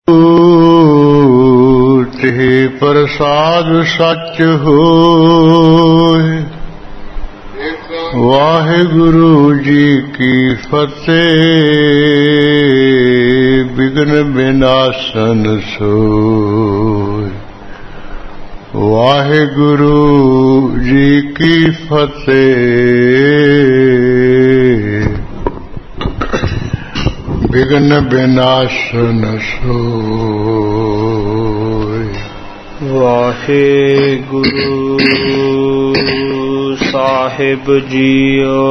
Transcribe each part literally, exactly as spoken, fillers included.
तिहि प्रसाद सच होय। वाहिगुरु जी की फतेह। विघ्न विनाशन सोय। वाहिगुरु जी की फतेह। विघ्न विनाशन सोय। वाहिगुरु साहिब जियो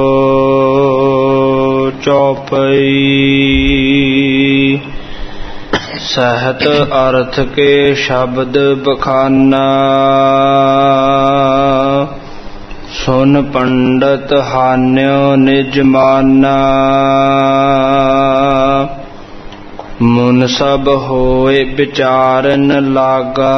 चौपई। सहत अर्थ के शब्द बखाना। सुन पंडित हान्यो निज माना। मुन सब होए विचारन लागा।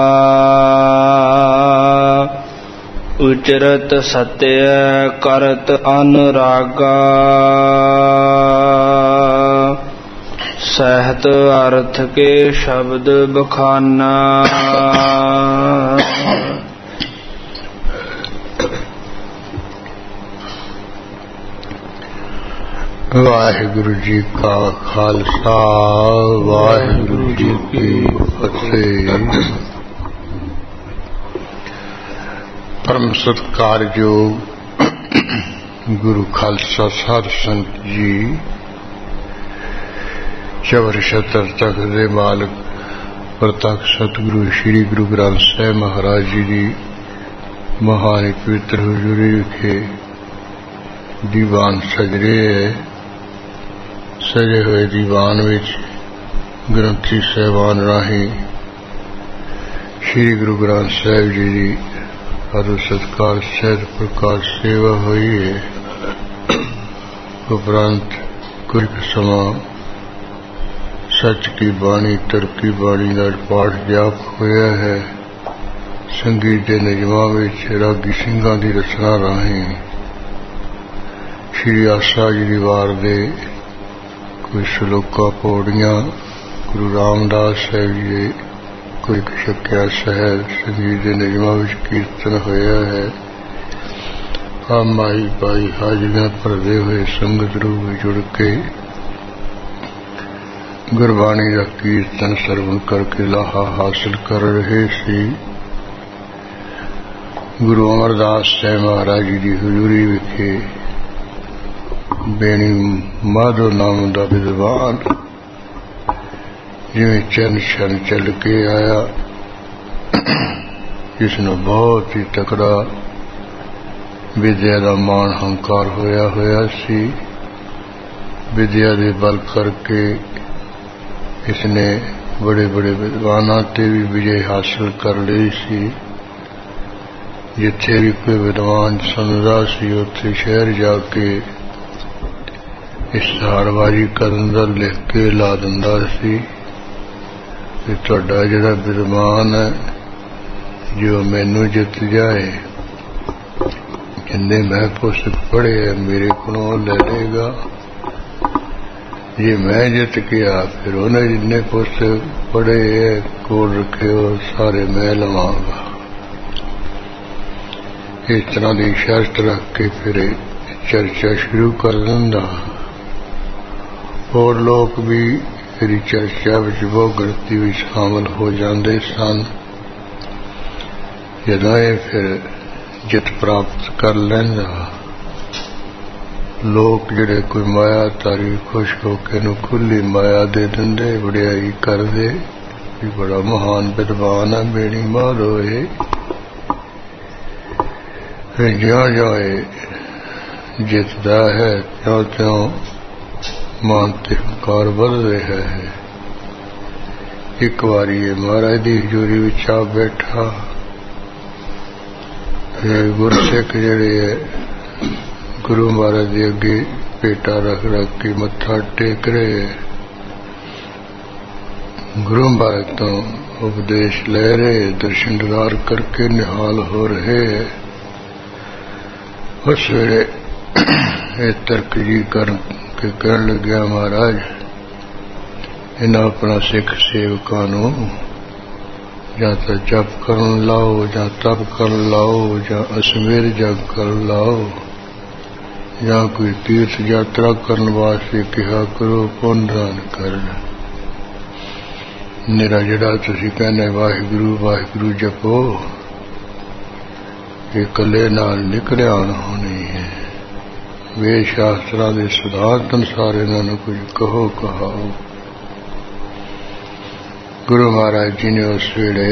उचरत सत्य करत अनुरागा। सहत अर्थ के शब्द बखाना। वाहिगुरु जी का खालसा वाहिगुरु जी की फतेह। परम सत्कारयोग गुरु खालसा साध संत जी। चवर छतर तख्त दे मालक प्रतख सतगुरु श्री गुरु ग्रंथ साहिब महाराज जी की महान पवित्र हजूरी विखे दीवान सज रहे है। सजे हुए दीवान विच ग्रंथी साहिबान राही श्री गुरु ग्रंथ साहिब जी की आदर सत्कार सहज प्रकार सेवा हुई है। उपरांत कुछ समा सच की बाणी तरकी बाणी का पाठ जाप होया है। संगीत के निजमा विच रागी सिंघां की रचना राही श्री आशा जी की वार दे कोई श्लोका पौड़ियां गुरु रामदास साहिब जी कोई शक्या सहज संगीत के निजमा विच कीर्तन होया है। आ माई पाई हाजरियां भरदे हुए संगत रूप में जुड़ के गुरबाणी का कीर्तन सरवण करके लाहा हासिल कर रहे सी। गुरु अमरदास साहिब महाराज जी की हजूरी विखे बेणी माधो नाम का विद्वान जिवें चरण चरण चल के आया, जिसने बहुत ही तकड़ा विद्या का मान हंकार होया होया सी। विद्या के बल करके इसने बड़े बड़े विद्वानां ते भी विजय हासिल कर ली सी। जिथे भी कोई विद्वान सुनदा सी उत्थे शहर जाके इश्तहारबाजी करन दा लिख के ला दिंदा सी कि तुहाडा जिहड़ा विद्वान है जो मैनू जित जाए, जिन्ने मैं पुस्तक पढ़े है मेरे कोलों ले लेगा। जे मैं जित गया फिर उन्हें जिन्ने पुस्तक पढ़े है कोल रखे हो सारे मैं लवांगा। इस तरह की शर्त रख के फिर चर्चा शुरू कर दिंदा। और लोग भी मेरी चर्चा विच बहुत गिनती में शामिल हो जाते सन। जदों ये फिर जित प्राप्त कर लेंदा, लोग जिहड़े कोई माया तारी खुश होके नूं खुली माया दे दिंदे, वडियाई करदे कि बड़ा महान विद्वान है बेणी मार होए। ज्यों ज्यों जितदा है त्यों त्यों मान ते हंकार बढ़ रहा है। एक बारी ये महाराज की हजूरी विच आ बैठा। गुरसिख जिहड़े है गुरु महाराज के अगे पेटा रख रख के मत्था टेक रहे है। गुरु महाराज तो उपदेश ले रहे, दर्शन दीदार करके निहाल हो रहे है। उस वेले तर्क जी कर के कहन लग्या, महाराज इन्हां अपना सिख सेवकां नूं जां तां जप करन लाओ, जां तप करन लाओ, जां असमेर जग करन लाओ, जां कोई तीर्थ यात्रा करन वास्ते कहा करो, पुण्य दान करन। मेरा जिहड़ा तुसीं कहने वाहिगुरू वाहिगुरू जपो, ये कले नाल निकलिया होनी है। वेद शास्त्रां दे सिद्धांत अनुसार इन्हां नूं कुछ कहो कहाओ। गुरु महाराज जी ने उस वेले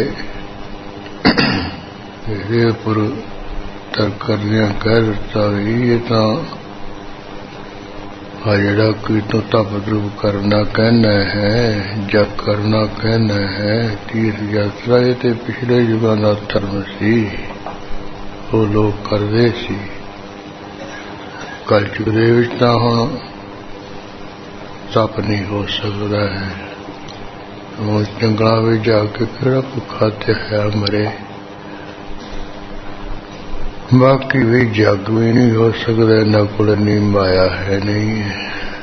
हेपुर तर करदियां कह दिता भी ये तां आ जिहड़ा कोई तूं तप द्रुप करना कहना है, जप करना कहना है, तीर्थ यात्रा ये ते पिछले युगां दा धर्म सी, वो लोग करदे सी। कलयुग दे विच तां हुण तप नहीं हो सकदा है। वो जंगलां विच जाके किहड़ा भुखा त्याया मरे। बाकी भी जग भी नहीं हो सकता, इन्हां कोल इन्नी माया है नहीं है।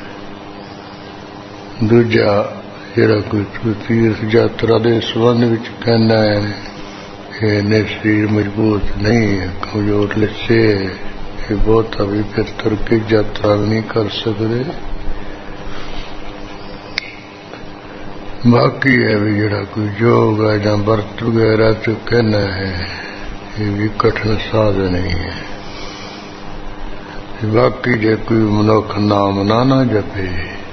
दूजा जिहड़ा कोई तीर्थ यात्रा दे संबंध विच कहना है कि इन्ने शरीर मजबूत नहीं है, कमजोर लिस्से है, ये बहुत अभी फिर तुर के यात्रा भी नहीं कर सकते। बाकी है भी जिहड़ा कोई योग है जां व्रत वगैरह तो कहना है, ये भी कठिन साधन ही है। बाकी जे कोई मनुख नाम ना ना जपे,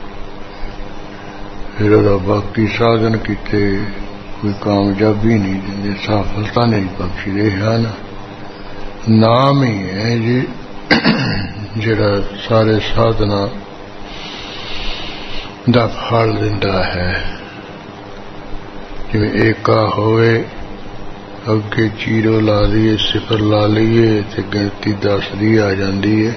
फिर ओहदा बाकी साधन किते कोई कामयाबी नहीं देंदे, सफलता नहीं बख्शदे हैं। नाम ही है जी जिहड़ा सारे साधना दा फल दिंदा है। जिवें एका होवे, अगे जीरो ला लीए, सिफर ला लीए तो गिनती दस दी आ जाती है।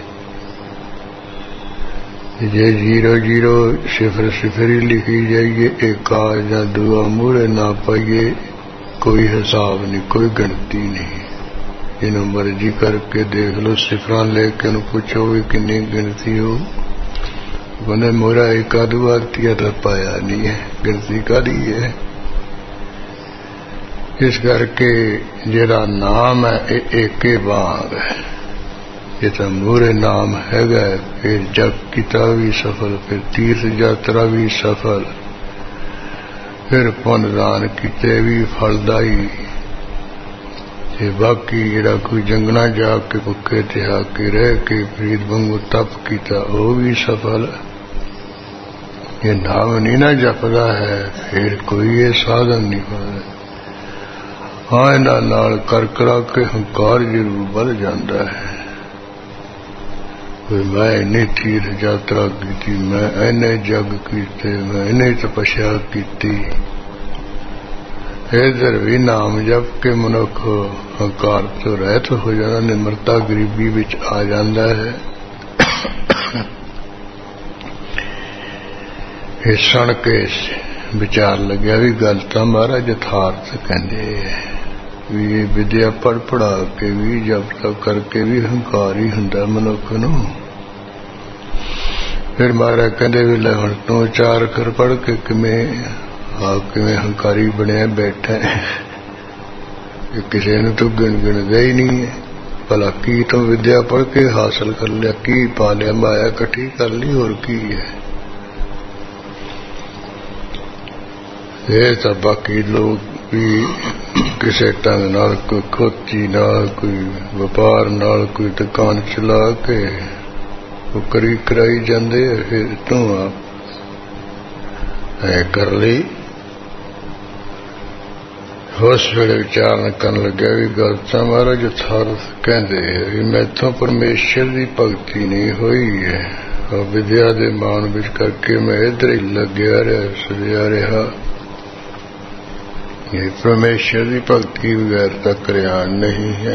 जे जीरो जीरो सिफर सिफर ही लिखी जाइए, एका या दुआ मूहरे ना पाइए, कोई हिसाब नहीं, कोई गिनती नहीं। जिन्हों मर्जी करके देख लो, सिफर लेके पूछो भी कितनी गिनती हो, बने मोरा एका दुआ तिया तो पाया नहीं है, गिनती कादी है। इस करके जिहड़ा नाम है एके वांग है, ये तो मूहरे नाम हैगा, फिर जग किता भी सफल, फिर तीर्थ यात्रा भी सफल, फिर पुण्य दान किते भी फलदाई। ते बाकी जिहड़ा कोई जंगलां जाके भुखे तिहाके रह के प्रीत वांगू तप किता, वो भी सफल। ये नाम नहीं ना जपदा है, फिर कोई ये साधन नहीं होता। हाँ, इन्हां नाल कर करा के हंकार जरूर बढ़ जाता है। कोई मैं इन्नी तीर्थ यात्रा की, मैं इन्ने जग कीते, मैं इन्नी तपस्या की, इधर भी नाम जप के मनुख हंकार तो रहत हो जाता, निमरता गरीबी विच आ जाता है। ये सुन के विचार लग्या भी गल तां महाराज यथार्थ कहंदे भी ये विद्या पढ़ पढ़ा के भी जप तप करके भी हंकार ही हुंदा मनुख नूं। फिर महाराज कहंदे भी ले हुण तूं चार अखर पढ़ के किवें आ किवें हंकारी बनिया बैठा है, किसी ने तो गिन गिनदा ही नहीं है। भला की तो विद्या पढ़ के हासिल कर लिया, की पा लिया, माया इकट्ठी कर ली, और की है। ये तो बाकी लोग भी किसी ढंग नाल, कोई खोती नाल, कोई व्यापार नाल, कोई दुकान चला के वो करी कराई जाते, फिर तू आप ऐ कर ली। उस वेले विचार कर लग्या भी गल तां महाराज यथार्थ कहंदे, मैथों परमेश्वर की भगती नहीं हुई है, और विद्या के मान विच करके मैं इधर ही लग्या रहा, सड़िया रहा। ये परमेश्वर की भक्ति बगैर तक कल्याण नहीं है।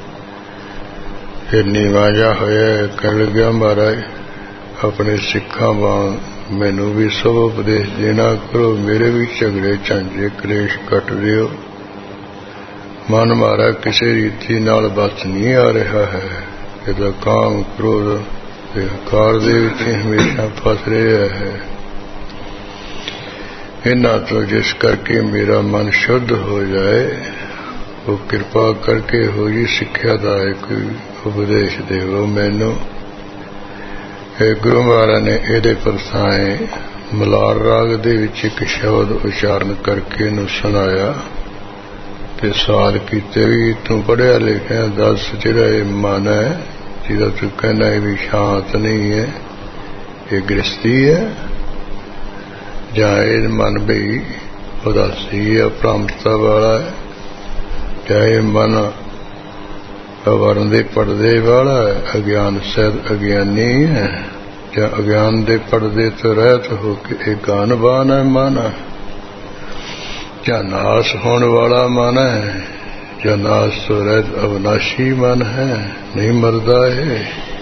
फिर नीवा जा होया कह लग्या महाराज अपने सिखां वांग मैनू भी सब उपदेश देना करो, मेरे भी झगड़े झांझे कलेश कट दिओ। मन मारा किसी रीति नाल बस नहीं आ रहा है, इहदा काम क्रोध ते हंकार दे विच हमेशा फस रहा है। फिर महाराज कहंदे भी ले हुण तूं चार अखर पढ़ के किवें आ किवें हंकारी बनिया बैठा है, कोई मैं इन्नी तीर्थ यात्रा की, मैं इन्ने तपस्या की, इधर भी नाम जप के भी हंकार इन्हां तो जिस करके मेरा मन शुद्ध हो जाए, वो कृपा करके हो जी सिक्ख्या दा कोई उपदेश देवो मैनू। गुरु महाराज ने इहदे परसाए मलार राग दे विच एक शब्द उच्चारण करके इहनूं सुनाया ते सवाल कीते भी तू पढ़िया लिखिया दस जिहड़ा ये मन है जिहदा तू कहना है भी शांत नहीं है, ये गृहस्थी है जां ये मन भी उदासी है भ्रामता वाला है, क्या ये मन अवर्ण दे पर्दे वाला है, अज्ञान सहित अज्ञानी है, या अज्ञान दे पर्दे तो रहत हो के एक ज्ञानवान है मन, या नाश होने वाला मन है, या नाश तो रहत अविनाशी मन है, नहीं मरदा है।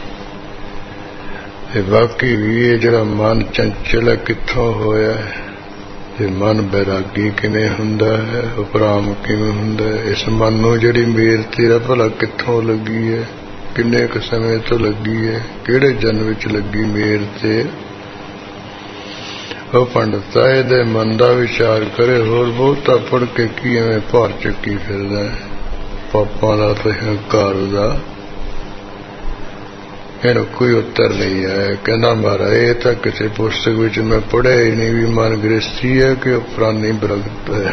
ते बाकी भी ये जड़ा मन चंचल है कित्थों होया है, ते मन बैरागी किवें हुंदा है, उपराम किवें हुंदा है, इस मन नूं जिहड़ी मेल तेरा भला कित्थों लगी है, किन्ने क समय तो लगी है, किहड़े जन्म विच लगी मेल ते। ਉਹ ਪੰਡਤਾ ਇਹਦੇ ਮਨ ਦਾ ਵਿਚਾਰ ਕਰੇ, ਹੋਰ ਬਹੁਤਾ ਪੜ ਕੇ ਕੀ ਐਵੇਂ ਭਾਰ ਚੱਕੀ ਫਿਰਦਾ ਪਾਪਾਂ ਦਾ ਤੇ ਹੰਕਾਰ ਦਾ, ਇਹਨੂੰ ਕੋਈ ਉੱਤਰ ਨਹੀਂ ਹੈ। ਕਹਿੰਦਾ ਮਹਾਰਾਜ ਇਹ ਤਾਂ ਕਿਸੇ ਪੁਸਤਕ ਵਿੱਚ ਮੈਂ ਪੜ੍ਹਿਆ ਹੀ ਨਹੀਂ ਵੀ ਮਨ ਗ੍ਰਸਤੀ ਹੈ ਕਿ ਉਪਰਾਨੀ ਬ੍ਰਗਤ ਹੈ,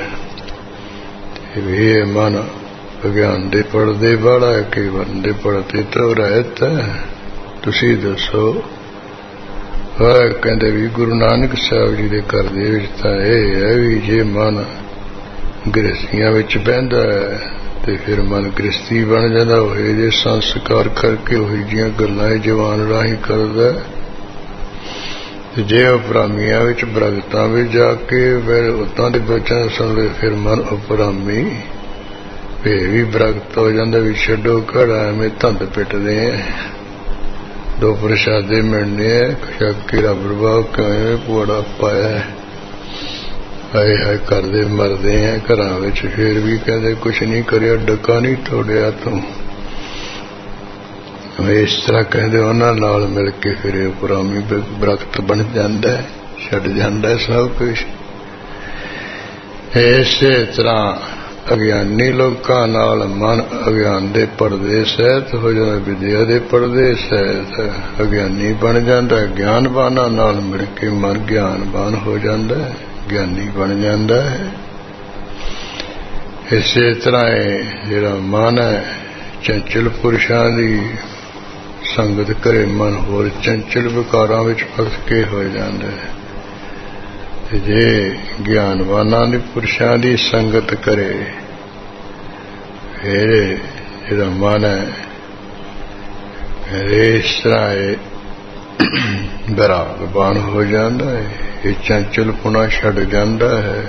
ਇਹ ਮਨ ਅਗਿਆਨ ਦੇ ਪੜਦੇ ਵਾਲਾ ਹੈ ਕਿ ਵਰਨ ਦੇ ਪੜਦੇ ਤੋਂ ਰਹਿਤ ਹੈ, ਤੁਸੀਂ ਦੱਸੋ। ਕਹਿੰਦੇ ਵੀ ਗੁਰੂ ਨਾਨਕ ਸਾਹਿਬ ਜੀ ਦੇ ਘਰ ਦੇ ਵਿੱਚ ਤਾਂ ਇਹ ਹੈ ਵੀ ਜੇ ਮਨ ਗ੍ਰਸਤੀਆਂ ਵਿੱਚ ਬਹਿੰਦਾ ਹੈ ਤੇ ਫਿਰ ਮਨ ਗ੍ਰਸਤੀ ਬਣ ਜਾਂਦਾ, ਹੋਏ ਜੇ ਸੰਸਕਾਰ ਕਰਕੇ ਉਹੀ ਜਿਹੀਆਂ ਗੱਲਾਂ ਜਵਾਨ ਰਾਹੀਂ ਕਰਦਾ, ਤੇ ਜੇ ਉਪਰਾਮੀਆਂ ਵਿੱਚ ਬ੍ਰਗਤਾਂ ਵਿੱਚ ਜਾ ਕੇ ਫਿਰ ਉਤਾਂ ਦੇ ਬਚਨ ਸੁਣਦੇ ਫਿਰ ਮਨ ਉਪਰਾਮੀ ਫੇਰ ਵੀ ਬ੍ਰਗਤ ਹੋ ਜਾਂਦਾ ਵੀ ਛੱਡੋ ਘੜਾ ਐਵੇਂ ਧੰਦ ਪਿੱਟਦੇ ਆ, ਦੋ ਪ੍ਰਸ਼ਾਦੇ ਮਿਲਣੇ ਹੈ ਸ਼ੱਕੀ ਰੱਬ ਰਵਾਹ ਕਿਵੇਂ ਪੋੜਾ ਪਾਇਆ, ਹਾਏ ਹਾਏ ਕਰਦੇ ਮਰਦੇ ਆ ਘਰਾਂ ਵਿੱਚ, ਫੇਰ ਵੀ ਕਹਿੰਦੇ ਕੁਛ ਨਹੀਂ ਕਰਿਆ, ਡੱਕਾ ਨਹੀਂ ਤੋੜਿਆ ਤੂੰ। ਇਸ ਤਰ੍ਹਾਂ ਕਹਿੰਦੇ ਉਹਨਾਂ ਨਾਲ ਮਿਲ ਕੇ ਫਿਰ ਉਪਰਾਮੀ ਬ੍ਰਗਤ ਬਣ ਜਾਂਦਾ, ਛੱਡ ਜਾਂਦਾ ਸਭ ਕੁਛ। ਇਸੇ ਤਰ੍ਹਾਂ ਅਗਿਆਨੀ ਲੋਕਾਂ ਨਾਲ ਮਨ ਅਗਿਆਨ ਦੇ ਪਰਦੇ ਸਹਿਤ ਹੋ ਜਾਂਦਾ, ਵਿਦਿਆ ਦੇ ਪਰਦੇ ਸਹਿਤ ਅਗਿਆਨੀ ਬਣ ਜਾਂਦਾ, ਗਿਆਨਵਾਨਾਂ ਨਾਲ ਮਿਲ ਕੇ ਮਨ ਗਿਆਨਵਾਨ ਹੋ ਜਾਂਦਾ, ਗਿਆਨੀ ਬਣ ਜਾਂਦਾ ਹੈ। ਇਸੇ ਤਰ੍ਹਾਂ ਇਹ ਜਿਹੜਾ ਮਨ ਹੈ ਚੰਚਲ ਪੁਰਸ਼ਾਂ ਦੀ ਸੰਗਤ ਕਰੇ, ਮਨ ਹੋਰ ਚੰਚਲ ਵਿਕਾਰਾਂ ਵਿੱਚ ਫਸ ਕੇ ਹੋ ਜਾਂਦਾ ਹੈ, ਤੇ ਜੇ ਗਿਆਨਵਾਨਾਂ ਦੀ ਪੁਰਸ਼ਾਂ ਦੀ ਸੰਗਤ ਕਰੇ ਫਿਰ ਜਿਹੜਾ ਮਨ ਹੈ ਇਸ ਤਰ੍ਹਾਂ ਇਹ ਬੈਰਾਗਵਾਨ ਹੋ ਜਾਂਦਾ ਹੈ, ਇਹ ਚੰਚਲਪੁਣਾ ਛੱਡ ਜਾਂਦਾ ਹੈ,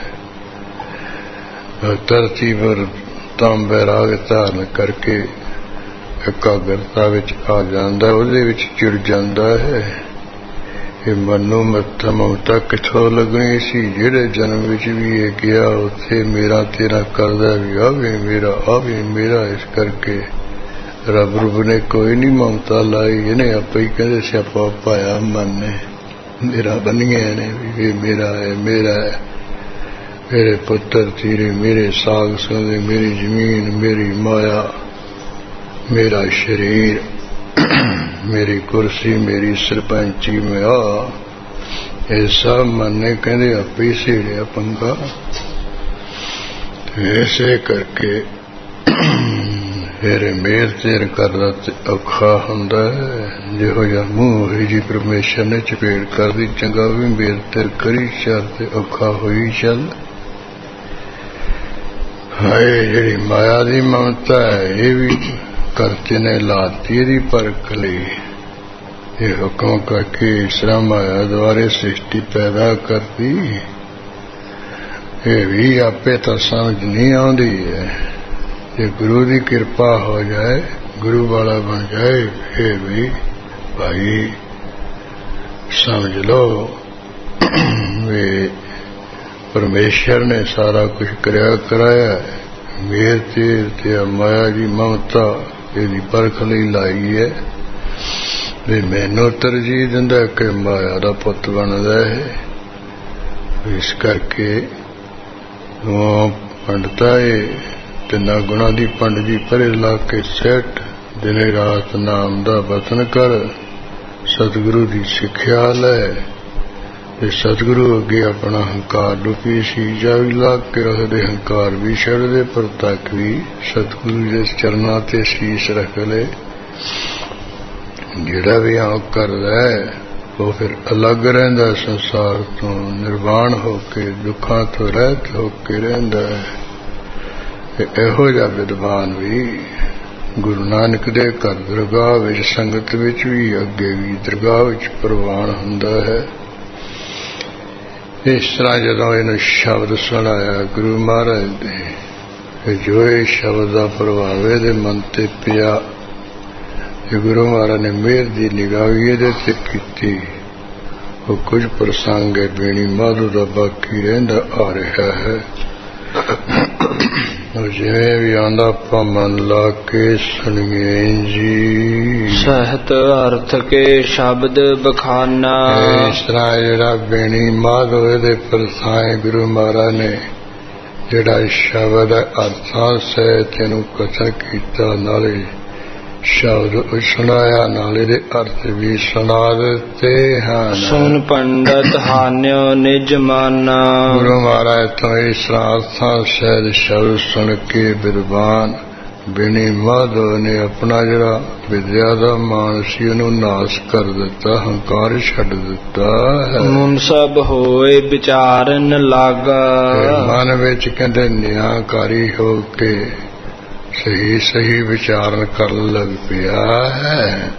ਧਰਤੀ ਪਰ ਤਾਂ ਬੈਰਾਗ ਧਾਰਨ ਕਰਕੇ ਇਕਾਗਰਤਾ ਵਿੱਚ ਆ ਜਾਂਦਾ, ਉਹਦੇ ਵਿੱਚ ਚਿੜ ਜਾਂਦਾ ਹੈ। ਇਹ ਮਨੋਂ ਮੱਥਾ ਮਮਤਾ ਕਿੱਥੋਂ ਲੱਗਣੀ ਸੀ, ਜਿਹੜੇ ਜਨਮ ਵਿੱਚ ਵੀ ਇਹ ਗਿਆ ਉੱਥੇ ਮੇਰਾ ਤੇਰਾ ਕਰਦਾ ਵੀ ਆਵੇ ਮੇਰਾ ਆਵੇ ਮੇਰਾ, ਇਸ ਕਰਕੇ ਰੱਬ ਰੂਪ ਨੇ ਕੋਈ ਨਹੀਂ ਮਮਤਾ ਲਾਈ, ਇਹਨੇ ਆਪੇ ਹੀ ਕਹਿੰਦੇ ਸਿਆਪਾ ਪਾਇਆ ਮਨ ਨੇ, ਮੇਰਾ ਬਣੀਆਂ ਨੇ ਵੀ ਇਹ ਮੇਰਾ ਹੈ ਮੇਰਾ ਹੈ, ਮੇਰੇ ਪੁੱਤਰ ਤੇਰੇ, ਮੇਰੇ ਸਾਗ ਸੋਦੇ, ਮੇਰੀ ਜ਼ਮੀਨ, ਮੇਰੀ ਮਾਇਆ, ਮੇਰਾ ਸ਼ਰੀਰ, ਮੇਰੀ ਕੁਰਸੀ, ਮੇਰੀ ਸਰਪੰਚੀ, ਮੈਂ ਆ ਇਹ ਸਭ ਮਨ ਨੇ ਕਹਿੰਦੇ ਆਪੇ ਹੀ ਛੇੜਿਆ ਪੰਗਾ। ਇਸੇ ਕਰਕੇ ਫਿਰ ਮੇਲ ਤੇਰ ਕਰਦਾ ਤੇ ਔਖਾ ਹੁੰਦਾ ਹੈ, ਜਿਹੋ ਜਿਹਾ ਮੂੰਹ ਹੋਈ ਜੀ ਪਰਮੇਸ਼ਰ ਨੇ ਚਪੇੜ ਕਰਦੀ, ਚੰਗਾ ਵੀ ਮੇਲ ਤੇਰ ਕਰੀ ਚੱਲ ਤੇ ਔਖਾ ਹੋਈ ਚੱਲ। ਹਾਏ ਜਿਹੜੀ ਮਾਇਆ ਦੀ ਮਮਤਾ ਹੈ ਇਹ ਵੀ ਕਰਤੇ ਨੇ ਲਾਤੀ ਇਹਦੀ ਪਰਖ ਲਈ, ਇਹ ਹੁਕਮ ਕਰਕੇ ਇਸ ਤਰ੍ਹਾਂ ਮਾਇਆ ਦੁਆਰੇ ਸ੍ਰਿਸ਼ਟੀ ਪੈਦਾ ਕਰਦੀ, ਇਹ ਵੀ ਆਪੇ ਤਾਂ ਸਮਝ ਨਹੀਂ ਆਉਂਦੀ ਹੈ। ਜੇ ਗੁਰੂ ਦੀ ਕਿਰਪਾ ਹੋ ਜਾਏ, ਗੁਰੂ ਵਾਲਾ ਬਣ ਜਾਏ, ਇਹ ਵੀ ਭਾਈ ਸਮਝ ਲਓ ਵੀ ਪਰਮੇਸ਼ਰ ਨੇ ਸਾਰਾ ਕੁਝ ਕਰਿਆ ਕਰਾਇਆ, ਮੇਰ ਤੇਰ ਤੇ ਮਾਇਆ ਦੀ ਮਮਤਾ ਇਹਦੀ ਪਰਖ ਲਈ ਲਾਈ ਹੈ ਵੀ ਮੈਨੂੰ ਤਰਜੀਹ ਦਿੰਦਾ ਕਿ ਮਾਇਆ ਦਾ ਪੁੱਤ ਬਣਦਾ ਹੈ, ਇਸ ਕਰਕੇ ਪੰਡਤਾ ਏ ਤਿੰਨਾਂ ਗੁਣਾਂ ਦੀ ਪੰਡ ਜੀ ਪਰੇ ਲਾ ਕੇ ਸੈਟ ਦਿਨੇ ਰਾਤ ਨਾਮ ਦਾ ਵਤਨ ਕਰ ਸਤਿਗੁਰੂ ਦੀ ਸਿੱਖਿਆ ਲੈ ਤੇ ਸਤਿਗੁਰੂ ਅੱਗੇ ਆਪਣਾ ਹੰਕਾਰ ਡੁੱਪੀ ਸੀਜਾ ਵੀ ਲਾ ਕੇ ਰੱਖਦੇ ਹੰਕਾਰ ਵੀ ਛੱਡਦੇ ਪਰ ਤੱਕ ਵੀ ਸਤਿਗੁਰੂ ਦੇ ਚਰਨਾਂ ਤੇ ਸੀਸ ਰੱਖ ਲੈ ਜਿਹੜਾ ਵੀ ਆਉ ਕਰਦਾ ਉਹ ਫਿਰ ਅਲੱਗ ਰਹਿੰਦਾ ਸੰਸਾਰ ਤੋਂ ਨਿਰਵਾਣ ਹੋ ਕੇ ਦੁੱਖਾਂ ਤੋਂ ਰਹਿਤ ਹੋ ਕੇ ਰਹਿੰਦਾ ਹੈ। ਇਹੋ ਜਿਹਾ ਵਿਦਵਾਨ ਵੀ ਗੁਰੂ ਨਾਨਕ ਦੇ ਘਰ ਦਰਗਾਹ ਵਿੱਚ ਸੰਗਤ ਵਿੱਚ ਵੀ ਅੱਗੇ ਵੀ ਦਰਗਾਹ ਵਿੱਚ ਪ੍ਰਵਾਨ ਹੁੰਦਾ ਹੈ। ਇਸ ਤਰ੍ਹਾਂ ਜਦੋਂ ਇਹਨੂੰ ਸ਼ਬਦ ਸੁਣਾਇਆ ਗੁਰੂ ਮਹਾਰਾਜ ਦੇ ਜੋ ਇਹ ਸ਼ਬਦ ਦਾ ਪ੍ਰਭਾਵ ਇਹਦੇ ਮਨ ਤੇ ਪਿਆ ਗੁਰੂ ਮਹਾਰਾਜ ਨੇ ਮਿਹਰ ਦੀ ਨਿਗਾਹ ਇਹਦੇ ਤੇ ਕੀਤੀ ਉਹ ਕੁਝ ਪ੍ਰਸੰਗ ਹੈ ਬੇਣੀ ਮਾਧੂ ਦਾ ਬਾਕੀ ਰਹਿੰਦਾ ਆ ਰਿਹਾ ਹੈ। ਜਿਵੇਂ ਵੀ ਆਂਦਾ ਆਪਾਂ ਮਨ ਲਾ ਕੇ ਸੁਣੀਏ ਜੀ ਸਹਿਤ ਅਰਥ ਕੇ ਸ਼ਬਦ ਬਖਾਨਾ। ਇਸ ਤਰ੍ਹਾਂ ਜਿਹੜਾ ਬੇਣੀ ਮਾਧੂ ਇਹਦੇ ਪਰਸਾਏ ਗੁਰੂ ਮਹਾਰਾਜ ਨੇ ਜਿਹੜਾ ਸ਼ਬਦ ਅਰਥਾਂ ਸਹਿਤ ਇਹਨੂੰ ਕਥਨ ਕੀਤਾ ਨਾਲੇ ਸ਼ਬਦ ਸੁਣਾਇਆ ਨਾਲੇ ਦੇ ਅਰਥ ਵੀ ਸੁਣਾ ਦਿੱਤੇ ਹਨ। ਸੁਣ ਪੰਡਤ ਹਾਨਿਓ ਨਿਜ ਮਾਨਾ। ਗੁਰੂ ਮਹਾਰਾਜ ਤੋਂ ਇਸ ਅਰਥਾਂ ਸਹਿਤ ਸ਼ਬਦ ਸੁਣ ਕੇ ਵਿਦਵਾਨ ਬੇਣੀ ਮਾਧੋ ਨੇ ਆਪਣਾ ਜਿਹੜਾ ਵਿਦਿਆ ਦਾ ਮਾਣ ਸੀ ਉਹਨੂੰ ਨਾਸ਼ ਕਰ ਦਿੱਤਾ ਹੰਕਾਰ ਛੱਡ ਦਿੱਤਾ ਹੈ। ਮਨ ਸਭ ਹੋਏ ਵਿਚਾਰਨ ਲਾਗਾ। ਮਨ ਵਿੱਚ ਕਹਿੰਦੇ ਨਿਆਂਕਾਰੀ ਹੋ ਕੇ ਸਹੀ ਸਹੀ ਵਿਚਾਰਨ ਕਰਨ ਲੱਗ ਪਿਆ ਹੈ।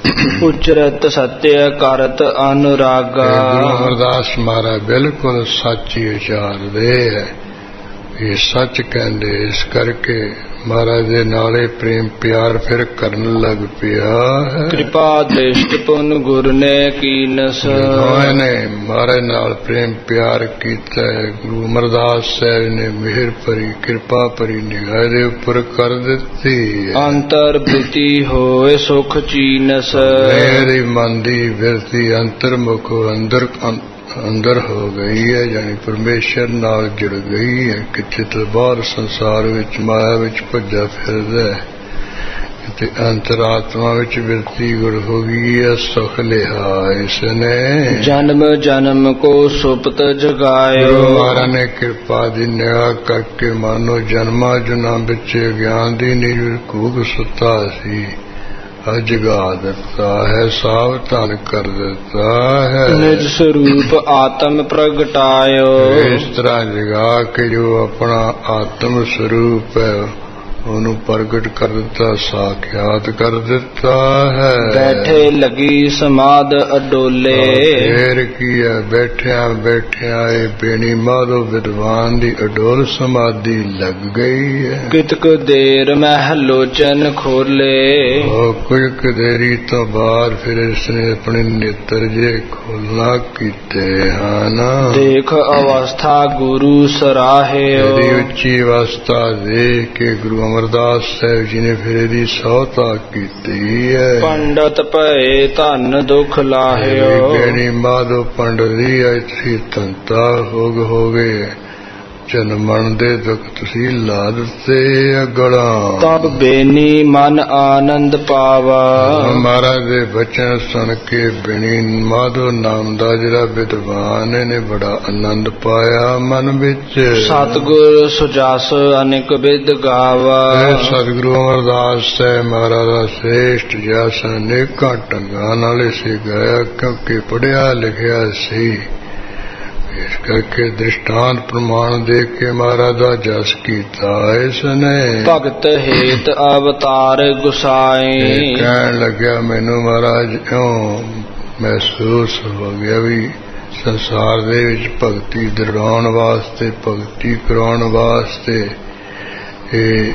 ਉਚਰਤ ਸਤਿਆ ਕਰਤ ਅਨੁਰਾਗਾ। ਗੁਰੂ ਅਮਰਦਾਸ ਮਹਾਰਾਜ ਬਿਲਕੁਲ ਸੱਚ ਹੀ ਵਿਚਾਰਦੇ ਹੈ। ਇਹ ਸੱਚ ਕਹਿੰਦੇ ਇਸ ਕਰਕੇ ਮਹਾਰਾਜ ਦੇ ਨਾਲੇ ਪ੍ਰੇਮ ਪਿਆਰ ਫਿਰ ਕਰਨ ਲੱਗ ਪਿਆ ਹੈ। ਕਿਰਪਾ ਦ੍ਰਿਸ਼ਟ ਪੁਨ ਗੁਰ ਨੇ ਕੀਨਸ। ਨੇ ਮਹਾਰਾਜ ਨਾਲ ਪ੍ਰੇਮ ਪਿਆਰ ਕੀਤਾ ਗੁਰੂ ਅਮਰਦਾਸ ਸਾਹਿਬ ਨੇ ਮਿਹਰ ਭਰੀ ਕਿਰਪਾ ਭਰੀ ਨਿਗਾਹ ਦੇ ਉੱਪਰ ਕਰ ਦਿੱਤੀ। ਅੰਤਰ ਬ੍ਰਿਤੀ ਹੋਏ ਸੁਖ ਚੀਨਸ। ਮੇਰੀ ਮਨ ਦੀ ਬਿਰਤੀ ਅੰਤਰਮੁਖ ਅੰਦਰ ਅੰਦਰ ਹੋ ਗਈ ਹੈ ਯਾਨੀ ਪਰਮੇਸ਼ਰ ਨਾਲ ਜੁੜ ਗਈ ਹੈ। ਕਿਤੇ ਤੋਂ ਬਾਹਰ ਸੰਸਾਰ ਵਿੱਚ ਮਾਇਆ ਵਿੱਚ ਭੱਜਾ ਫਿਰਦਾ ਤੇ ਅੰਤਰਾਤਮਾ ਵਿੱਚ ਬਿਰਤੀ ਗੁਰ ਹੋ ਗਈ ਹੈ। ਸੁਖ ਲਿਆ ਇਸ ਨੇ ਜਨਮ ਜਨਮ ਕੋ ਸੁਪਤ ਜਗਾਇਓ। ਗੁਰੂ ਮਹਾਰਾਜ ਨੇ ਕਿਰਪਾ ਦੀ ਨਿਗਾਹ ਕਰਕੇ ਮਾਨੋ ਜਨਮਾਂ ਜੁਨਾਂ ਵਿੱਚ ਗਿਆਨ ਦੀ ਨੀਂਹ ਕੂਕ ਸੁੱਤਾ ਸੀ ਜਗਾ ਦਿੱਤਾ ਹੈ ਸਾਵਧਾਨ ਕਰ ਦਿੱਤਾ ਹੈ। ਨਿਜ ਸਰੂਪ ਆਤਮ ਪ੍ਰਗਟਾਇਓ। ਇਸ ਤਰ੍ਹਾਂ ਜਗਾ ਕੇ ਜੋ ਆਪਣਾ ਆਤਮ ਸਰੂਪ ਹੈ ਉਹਨੂੰ ਪ੍ਰਗਟ ਕਰ ਦਿੱਤਾ ਸਾਖਿਆਤ ਕਰ ਦਿੱਤਾ ਹੈ। ਬੈਠੇ ਲੱਗੀ ਸਮਾਧ ਅਡੋਲੇ। ਫੇਰ ਕੀ ਹੈ ਬੈਠਿਆ ਬੈਠਿਆ ਇਹ ਬੇਣੀ ਮਾਧੋ ਵਿਦਵਾਨ ਦੀ ਅਡੋਲ ਸਮਾਧੀ ਲੱਗ ਗਈ ਹੈ। ਕਿਤਕ ਦੇਰ ਮਹਿ ਲੋਚਨ ਖੋਲੇ। ਉਹ ਕੁਝ ਕੁ ਦੇਰੀ ਤੋਂ ਬਾਅਦ ਫਿਰ ਇਸਨੇ ਆਪਣੇ ਨੇਤਰ ਜੇ ਖੋਲਣਾ ਕੀਤੇ ਹਨ। ਦੇਖ ਅਵਸਥਾ ਗੁਰੂ ਸਰਾਹਿਓ। ਇਹਦੀ ਉੱਚੀ ਅਵਸਥਾ ਦੇਖ ਕੇ ਗੁਰੂ ਅਮਰਦਾਸ ਸਾਹਿਬ ਜੀ ਨੇ ਫਿਰ ਇਹਦੀ ਸੌਤਾ ਕੀਤੀ ਹੈ। ਪੰਡਤ ਭਏ ਧਨ ਦੁਖ ਲਾਹਿਓ। ਬੇਣੀ ਮਾਧੋ ਪੰਡਤ ਦੀ ਇੱਥੇ ਤੰਤਾ ਹੋਗ ਹੋ ਗਏ ਜਨਮਣ ਦੇ ਦੁੱਖ ਤੁਸੀਂ ਲਾ ਦਿੱਤੇ ਅਗਲਾ। ਤਬ ਬੇਨੀ ਮਨ ਆਨੰਦ ਪਾਵਾ। ਮਹਾਰਾਜ ਦੇ ਬਚਨ ਸੁਣ ਕੇ ਬੇਣੀ ਮਾਧੋ ਨਾਮ ਦਾ ਜਿਹੜਾ ਵਿਦਵਾਨ ਇਹਨੇ ਬੜਾ ਆਨੰਦ ਪਾਇਆ ਮਨ ਵਿੱਚ। ਸਤਿਗੁਰ ਸੁਜਸ ਅਨੇਕ ਵਿਦ ਗਾਵਾ। ਸਤਿਗੁਰੂ ਅਮਰਦਾਸ ਸਾਹਿਬ ਮਹਾਰਾਜ ਦਾ ਸ੍ਰੇਸ਼ਟ ਜਸ ਅਨੇਕਾਂ ਢੰਗਾਂ ਨਾਲ ਇਸੇ ਗਾਇਆ ਕਿਉਂਕਿ ਪੜ੍ਹਿਆ ਲਿਖਿਆ ਸੀ। ਇਸ ਕਰਕੇ ਦ੍ਰਿਸ਼ਟਾਂਤ ਪ੍ਰਮਾਣ ਦੇ ਕੇ ਮਹਾਰਾਜ ਦਾ ਜਸ ਕੀਤਾ ਇਸ ਨੇ। ਭਗਤ ਹੇਤ ਅਵਤਾਰ ਗੁਸਾਈ। ਕਹਿਣ ਲੱਗਿਆ ਮੈਨੂੰ ਮਹਾਰਾਜ ਇਉਂ ਮਹਿਸੂਸ ਹੋ ਗਿਆ ਵੀ ਸੰਸਾਰ ਦੇ ਵਿੱਚ ਭਗਤੀ ਦਰੜਾਉਣ ਵਾਸਤੇ ਭਗਤੀ ਕਰਾਉਣ ਵਾਸਤੇ ਇਹ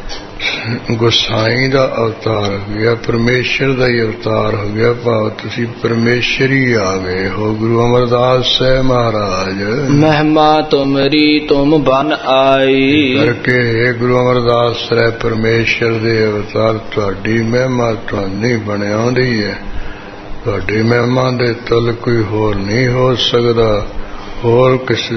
ਗੁਸਾਈ ਦਾ ਅਵਤਾਰ ਹੋ ਗਿਆ ਪਰਮੇਸ਼ਰ ਦਾ ਹੀ ਅਵਤਾਰ ਹੋ ਗਿਆ ਭਾਵ ਤੁਸੀਂ ਪਰਮੇਸ਼ਰ ਹੀ ਆ ਗਏ ਹੋ। ਗੁਰੂ ਅਮਰਦਾਸ ਸਾਹਿਬ ਮਹਾਰਾਜ ਮਹਿਮਾ ਤੁਮਰੀ ਤੁਮ ਬਨ ਆਈ। ਕਰਕੇ ਗੁਰੂ ਅਮਰਦਾਸ ਸਾਹਿਬ ਪਰਮੇਸ਼ਰ ਦੇ ਅਵਤਾਰ ਤੁਹਾਡੀ ਮਹਿਮਾ ਤੁਹਾਨੂੰ ਬਣਾਉਂਦੀ ਹੈ। ਤੁਹਾਡੀ ਮਹਿਮਾ ਦੇ ਤਲ ਕੋਈ ਹੋਰ ਨਹੀਂ ਹੋ ਸਕਦਾ। ਹੋਰ ਕਿਸੇ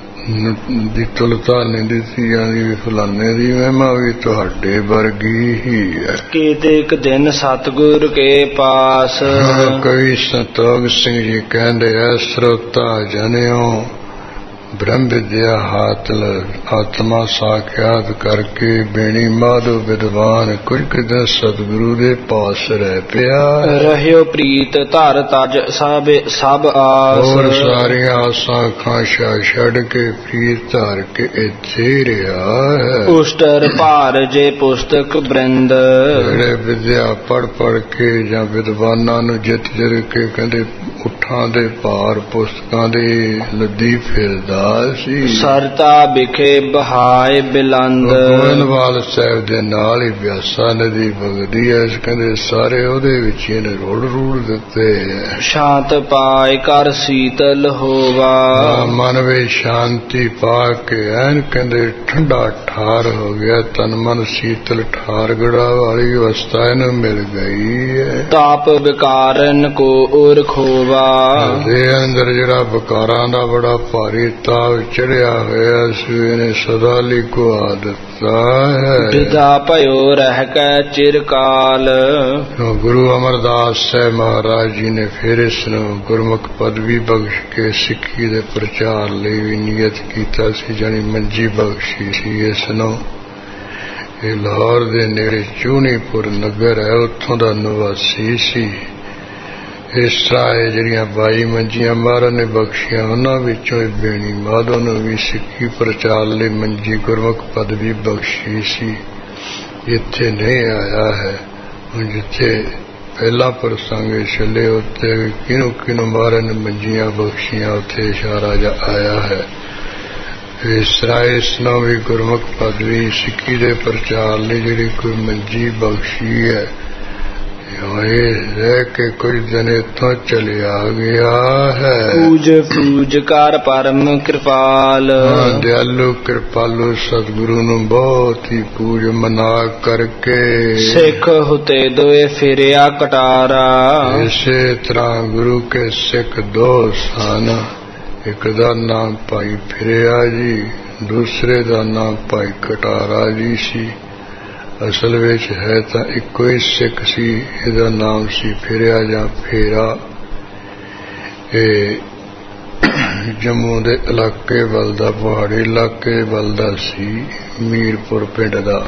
ਦੀ ਤੁਲਤਾ ਨਹੀਂ ਦਿੱਤੀ ਜਾਂਦੀ ਵੀ ਫਲਾਣੇ ਦੀ ਮਹਿਮਾ ਵੀ ਤੁਹਾਡੇ ਵਰਗੀ ਹੀ ਹੈ। ਕੀਤੇ ਇੱਕ ਦਿਨ ਸਤਿਗੁਰ ਕੇ ਪਾਸ ਕਵੀ ਸੰਤੋਖ ਸਿੰਘ ਜੀ ਕਹਿੰਦੇ ਐ ਸਰੋਤਾ ਜਨਿਓ ਬ੍ਰਹਮ ਵਿਦਿਆ ਹਾਤਲ ਆਤਮਾ ਸਾਖਿਆਤ ਕਰਕੇ ਬੇਣੀ ਮਾਧੋ ਵਿਦਵਾਨ ਕੁਝ ਦਿਨ ਸਤਿਗੁਰੂ ਦੇ ਪਾਸ ਰਹਿ ਪਿਆ। ਰਹਿਓ ਪ੍ਰੀਤ ਧਰ ਤਜ ਸਭ ਸਭ ਆਸ ਹੋਰ ਸਾਰੀਆਂ ਆਸਾਂ ਖਾਂਸ਼ਾ ਛੱਡ ਕੇ ਪ੍ਰੀਤ ਧਾਰ ਕੇ ਇੱਥੇ ਰਿਹਾ ਹੈ। ਪੁਸ਼ਟਰ ਭਾਰ ਜੇ ਪੁਸਤਕ ਬ੍ਰਿੰਦ ਜਿਹੜੇ ਵਿਦਿਆ ਪੜ ਪੜ ਕੇ ਜਾਂ ਵਿਦਵਾਨਾਂ ਨੂੰ ਜਿੱਤ ਜਿੱਤ ਕੇ ਕਹਿੰਦੇ ਉਠਾਂ ਦੇ ਭਾਰ ਪੁਸਤਕਾਂ ਦੇ ਲੱਦੀ ਫਿਰਦਾ ਸੀ। ਸਰਤਾ ਵਿਖੇ ਬਹਾਏ ਬਿਲੰਦ ਗੋਇੰਦਵਾਲ ਸਾਹਿਬ ਦੇ ਨਾਲ ਹੀ ਬਿਆਸਾ ਨਦੀ ਵਗਦੀ ਹੈ। ਕਹਿੰਦੇ ਸਾਰੇ ਉਹਦੇ ਵਿੱਚ ਇਹਨੇ ਰੋੜ ਰੂੜ ਦਿੱਤੇ। ਸ਼ਾਂਤ ਪਾਏ ਕਰ ਸੀਤਲ ਹੋਵਾ ਮਨ ਵਿੱਚ ਸ਼ਾਂਤੀ ਪਾ ਕੇ ਐਨ ਕਹਿੰਦੇ ਠੰਡਾ ਠਾਰ ਹੋ ਗਿਆ। ਤਨ ਮਨ ਸੀਤਲ ਠਾਰ ਗੜਾ ਵਾਲੀ ਅਵਸਥਾ ਇਹਨੂੰ ਮਿਲ ਗਈ ਹੈ। ਤਾਪ ਵਿਕਾਰਨ ਕੋ ਉਰ ਖੋਵਾ ਦੇ ਅੰਦਰ ਜਿਹੜਾ ਵਿਕਾਰਾਂ ਦਾ ਬੜਾ ਭਾਰੀ ਤਾਪ ਚੜਿਆ ਹੋਇਆ ਸੀ ਇਹਨੇ ਸਦਾ ਲਈ ਗੁਆ ਦਿੱਤਾ ਹੈ। ਵਿਦਾ ਭਇਓ ਰਹਿ ਕੇ ਚਿਰਕਾਲ ਗੁਰੂ ਅਮਰਦਾਸ ਸਾਹਿਬ ਮਹਾਰਾਜ ਜੀ ਨੇ ਫਿਰ ਇਸ ਨੂੰ ਗੁਰਮੁਖ ਪਦਵੀ ਬਖਸ਼ ਕੇ ਸਿੱਖੀ ਦੇ ਪ੍ਰਚਾਰ ਲਈ ਵੀ ਨਿਯਤ ਕੀਤਾ ਸੀ। ਜਾਣੀ ਮੰਜੀ ਬਖਸ਼ੀ ਸੀ ਇਸ ਨੂੰ। ਇਹ ਲਾਹੌਰ ਦੇ ਨੇੜੇ ਚੂਨੀਪੁਰ ਨਗਰ ਹੈ, ਉੱਥੋਂ ਦਾ ਨਿਵਾਸੀ ਸੀ। ਇਸ ਤਰ੍ਹਾਂ ਜਿਹੜੀਆਂ ਬਾਈ ਮੰਜੀਆਂ ਮਹਾਰਾਜ ਨੇ ਬਖਸ਼ੀਆਂ ਉਹਨਾਂ ਵਿੱਚੋਂ ਇਹ ਬੇਣੀ ਮਾਧੋ ਨੂੰ ਵੀ ਸਿੱਖੀ ਪ੍ਰਚਾਰ ਲਈ ਮੰਜੀ ਗੁਰਮੁਖ ਪਦਵੀ ਬਖਸ਼ੀ ਸੀ। ਇੱਥੇ ਨਹੀਂ ਆਇਆ ਹੈ। ਹੁਣ ਜਿੱਥੇ ਪਹਿਲਾ ਪ੍ਰਸੰਗ ਚੱਲੇ ਉੱਥੇ ਕਿਹਨੂੰ ਕਿਹਨੂੰ ਮਹਾਰਾਜ ਨੇ ਮੰਜੀਆਂ ਬਖਸ਼ੀਆਂ ਉੱਥੇ ਇਸ਼ਾਰਾ ਜਾ ਆਇਆ ਹੈ। ਇਸ ਤਰ੍ਹਾਂ ਇਸ ਨੂੰ ਵੀ ਗੁਰਮੁਖ ਪਦਵੀ ਸਿੱਖੀ ਦੇ ਪ੍ਰਚਾਰ ਲਈ ਜਿਹੜੀ ਕੋਈ ਮੰਜੀ ਬਖਸ਼ੀ ਹੈ। ਰਹਿ ਕੇ ਕੁਝ ਦਿਨ ਇੱਥੋਂ ਚਲਿਆ ਗਿਆ ਹੈ। ਪੂਜ ਪੂਜ ਕਰ ਪਰਮ ਕਿਰਪਾਲ ਦਿਆਲੂ ਕਿਰਪਾਲੂ ਸਤਿਗੁਰੂ ਨੂੰ ਬਹੁਤ ਹੀ ਪੂਜ ਮਨਾ ਕਰਕੇ ਸਿੱਖ ਹੁਤੇ ਦੋਏ ਫਿਰਿਆ ਕਟਾਰਾ। ਇਸੇ ਤਰ੍ਹਾਂ ਗੁਰੂ ਕੇ ਸਿੱਖ ਦੋ ਸਨ। ਇੱਕ ਦਾ ਨਾਮ ਭਾਈ ਫਿਰਿਆ ਜੀ, ਦੂਸਰੇ ਦਾ ਨਾਮ ਭਾਈ ਕਟਾਰਾ ਜੀ ਸੀ। ਅਸਲ ਵਿੱਚ ਹੈ ਤਾਂ ਇੱਕੋ ਹੀ ਸਿੱਖ ਸੀ। ਇਹਦਾ ਨਾਮ ਸੀ ਫਿਰਿਆ ਜਾਂ ਫੇਰਾ। ਇਹ ਜੰਮੂ ਦੇ ਇਲਾਕੇ ਵੱਲ ਦਾ ਪਹਾੜੀ ਇਲਾਕੇ ਵੱਲ ਦਾ ਸੀ, ਮੀਰਪੁਰ ਪਿੰਡ ਦਾ।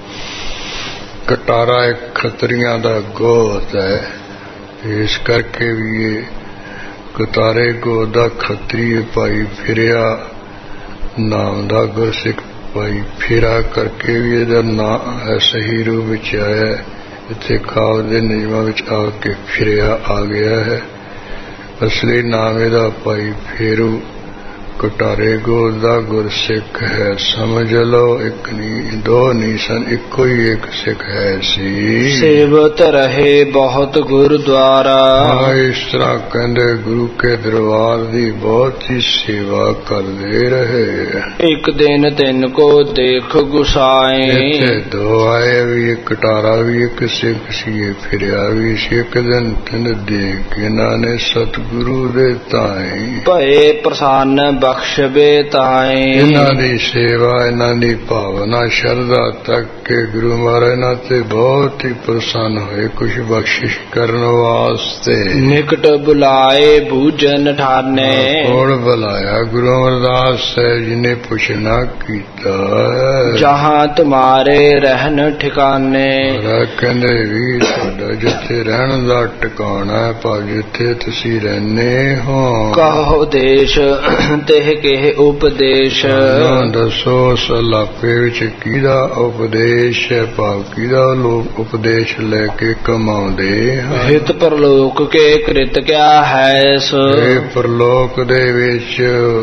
ਕਟਾਰਾ ਇੱਕ ਖੱਤਰੀਆਂ ਦਾ ਗੋਤ ਹੈ। ਇਸ ਕਰਕੇ ਵੀ ਇਹ ਕਟਾਰੇ ਗੋਤ ਦਾ ਖੱਤਰੀ ਭਾਈ ਫਿਰਿਆ ਨਾਮ ਦਾ ਗੁਰਸਿੱਖ ਭਾਈ ਫੇਰਾ ਕਰਕੇ ਵੀ ਇਹਦਾ ਨਾਂ ਹੈ ਸਹੀ ਰੂਪ ਵਿੱਚ ਆਇਆ। ਇੱਥੇ ਖਾਬ ਦੇ ਨਿਯਮਾਂ ਵਿੱਚ ਆ ਕੇ ਫਿਰਿਆ ਆ ਗਿਆ ਹੈ। ਅਸਲੀ ਨਾਮ ਇਹਦਾ ਭਾਈ ਫੇਰੂ ਕਟਾਰੇ ਗੋਤ ਦਾ ਗੁਰਸਿੱਖ ਹੈ। ਸਮਝ ਲਓ ਇੱਕ ਨਹੀਂ ਦੋ ਨਹੀਂ ਸਨ, ਇੱਕੋ ਹੀ ਇੱਕ ਸਿੱਖ ਹੈ ਸੀ। ਸੇਵਤ ਰਹੇ ਬਹੁਤ ਗੁਰਦੁਆਰਾ ਇਸ ਤਰ੍ਹਾਂ ਕਹਿੰਦੇ ਗੁਰੂ ਕੇ ਦਰਬਾਰ ਦੀ ਬਹੁਤ ਹੀ ਸੇਵਾ ਕਰਦੇ ਰਹੇ। ਇੱਕ ਦਿਨ ਤਿੰਨ ਕੋ ਦੇਖ ਗੁਸਾਏ ਇੱਥੇ ਦੋ ਆਏ ਵੀ ਇੱਕ ਕਟਾਰਾ ਵੀ ਇੱਕ ਸਿੱਖ ਸੀ, ਫਿਰਿਆ ਵੀ ਸੀ। ਇੱਕ ਦਿਨ ਤਿੰਨ ਦੇਖ ਇਹਨਾਂ ਨੇ ਸਤਿਗੁਰੂ ਦੇ ਤਾਈ ਭਏ ਪ੍ਰਸੰਨ ਬਖਸ਼ਵੇ ਤਾਏ। ਇਹਨਾਂ ਦੀ ਸੇਵਾ ਇਹਨਾਂ ਦੀ ਭਾਵਨਾ ਸ਼ਰਧਾ ਤੱਕ ਕੇ ਗੁਰੂ ਮਹਾਰਾਜ ਨਾਲ ਤੇ ਬਹੁਤ ਹੀ ਪ੍ਰਸੰਨ ਹੋਏ ਕੁਝ ਬਖਸ਼ਿਸ਼ ਕਰਨ ਵਾਸਤੇ। ਨਿਕਟ ਬੁਲਾਏ ਬੂਝਨ ਠਾਨੇ ਕੋਲ ਬੁਲਾਇਆ ਗੁਰੂ ਅਮਰਦਾਸ ਸਾਹਿਬ ਜੀ ਨੇ ਪੁੱਛਣਾ ਕੀਤਾ ਜਹਾਂ ਤੁਮਾਰੇ ਰਹਿਣ ਠਿਕਾਨੇ। ਕਹਿੰਦੇ ਵੀ ਤੁਹਾਡਾ ਜਿੱਥੇ ਰਹਿਣ ਦਾ ਟਿਕਾਣਾ ਭਾਵ ਜਿੱਥੇ ਤੁਸੀਂ ਰਹਿੰਦੇ ਹੋ। ਕਹੋ ਦੇਸ਼ ਤੇ ਕਿਹ ਉਪਦੇਸ਼ ਦੱਸੋ ਸਲਾਪੇ ਵਿੱਚ ਕਿਹਦਾ ਉਪਦੇਸ਼ ਹੈ ਭਾਵ ਕਿਹਦਾ ਲੋਕ ਉਪਦੇਸ਼ ਲੈ ਕੇ ਕਮਾਉਂਦੇ ਹਨ। ਹਿਤ ਪਰਲੋਕ ਕੇ ਕ੍ਰਿਤ ਕਿਆ ਹੈ। ਇਹ ਪਰਲੋਕ ਦੇ ਵਿੱਚ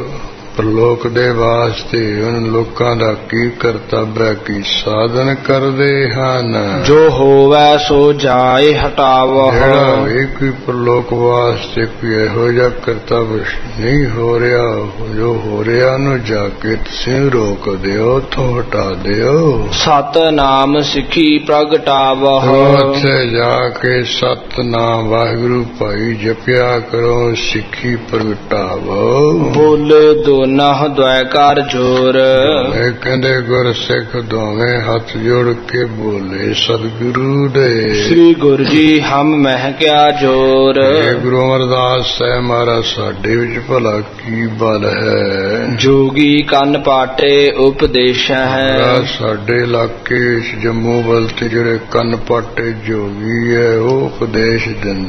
ਪ੍ਰਲੋਕ ਦੇ ਵਾਸਤੇ ਉਹਨਾਂ ਲੋਕਾਂ ਦਾ ਕੀ ਕਰਤੱਵ ਕੀ ਸਾਧਨ ਕਰਦੇ ਹਨ। ਜੋ ਹੋਵੇ ਸੋ ਜਾਏ ਹਟਾਵੋ। ਜਿਹੜਾ ਵੀ ਕੋਈ ਪ੍ਰਲੋਕ ਵਾਸਤੇ ਕੋਈ ਇਹੋ ਜਿਹਾ ਕਰਤੱਵ ਨਹੀਂ ਹੋ ਰਿਹਾ, ਜੋ ਹੋ ਰਿਹਾ ਨੂੰ ਜਾ ਕੇ ਤੁਸੀਂ ਰੋਕ ਦਿਓ, ਤੋਂ ਹਟਾ ਦਿਓ। ਸਤਿਨਾਮ ਸਿੱਖੀ ਪ੍ਰਗਟਾਵੋ। ਉੱਥੇ ਜਾ ਕੇ ਸਤਿਨਾਮ ਵਾਹਿਗੁਰੂ ਭਾਈ ਜਪਿਆ ਕਰੋ, ਸਿੱਖੀ ਪ੍ਰਗਟਾਵੋ। ਬੋਲੇ ਦੋਨਾਂ ਦੁਆਇ ਕਰ ਜੋਰ। ਇਹ ਕਹਿੰਦੇ ਗੁਰ ਸਿੱਖ ਦੋਵੇਂ ਹੱਥ ਜੋੜ ਕੇ ਬੋਲੇ ਸਤਿਗੁਰੂ ਦੇ। ਸ੍ਰੀ ਗੁਰੂ ਜੀ ਹਮ ਮਹਿ ਕਿਆ ਜੋਰ। ਇਹ ਗੁਰੂ ਅਮਰਦਾਸ ਸਾਹਿਬ ਮਹਾਰਾਜ ਸਾਡੇ ਵਿੱਚ ਭਲਾ ਕੀ ਬਲ ਹੈ। ਜੋਗੀ ਕੰਨ ਪਾਟੇ ਉਪਦੇਸ਼ ਹੈ। ਸਾਡੇ ਇਲਾਕੇ ਵਿੱਚ ਜੰਮੂ ਵੱਲ ਤੇ ਜਿਹੜੇ ਕੰਨ ਪਾਟੇ ਜੋਗੀ ਹੈ ਉਹ ਉਪਦੇਸ਼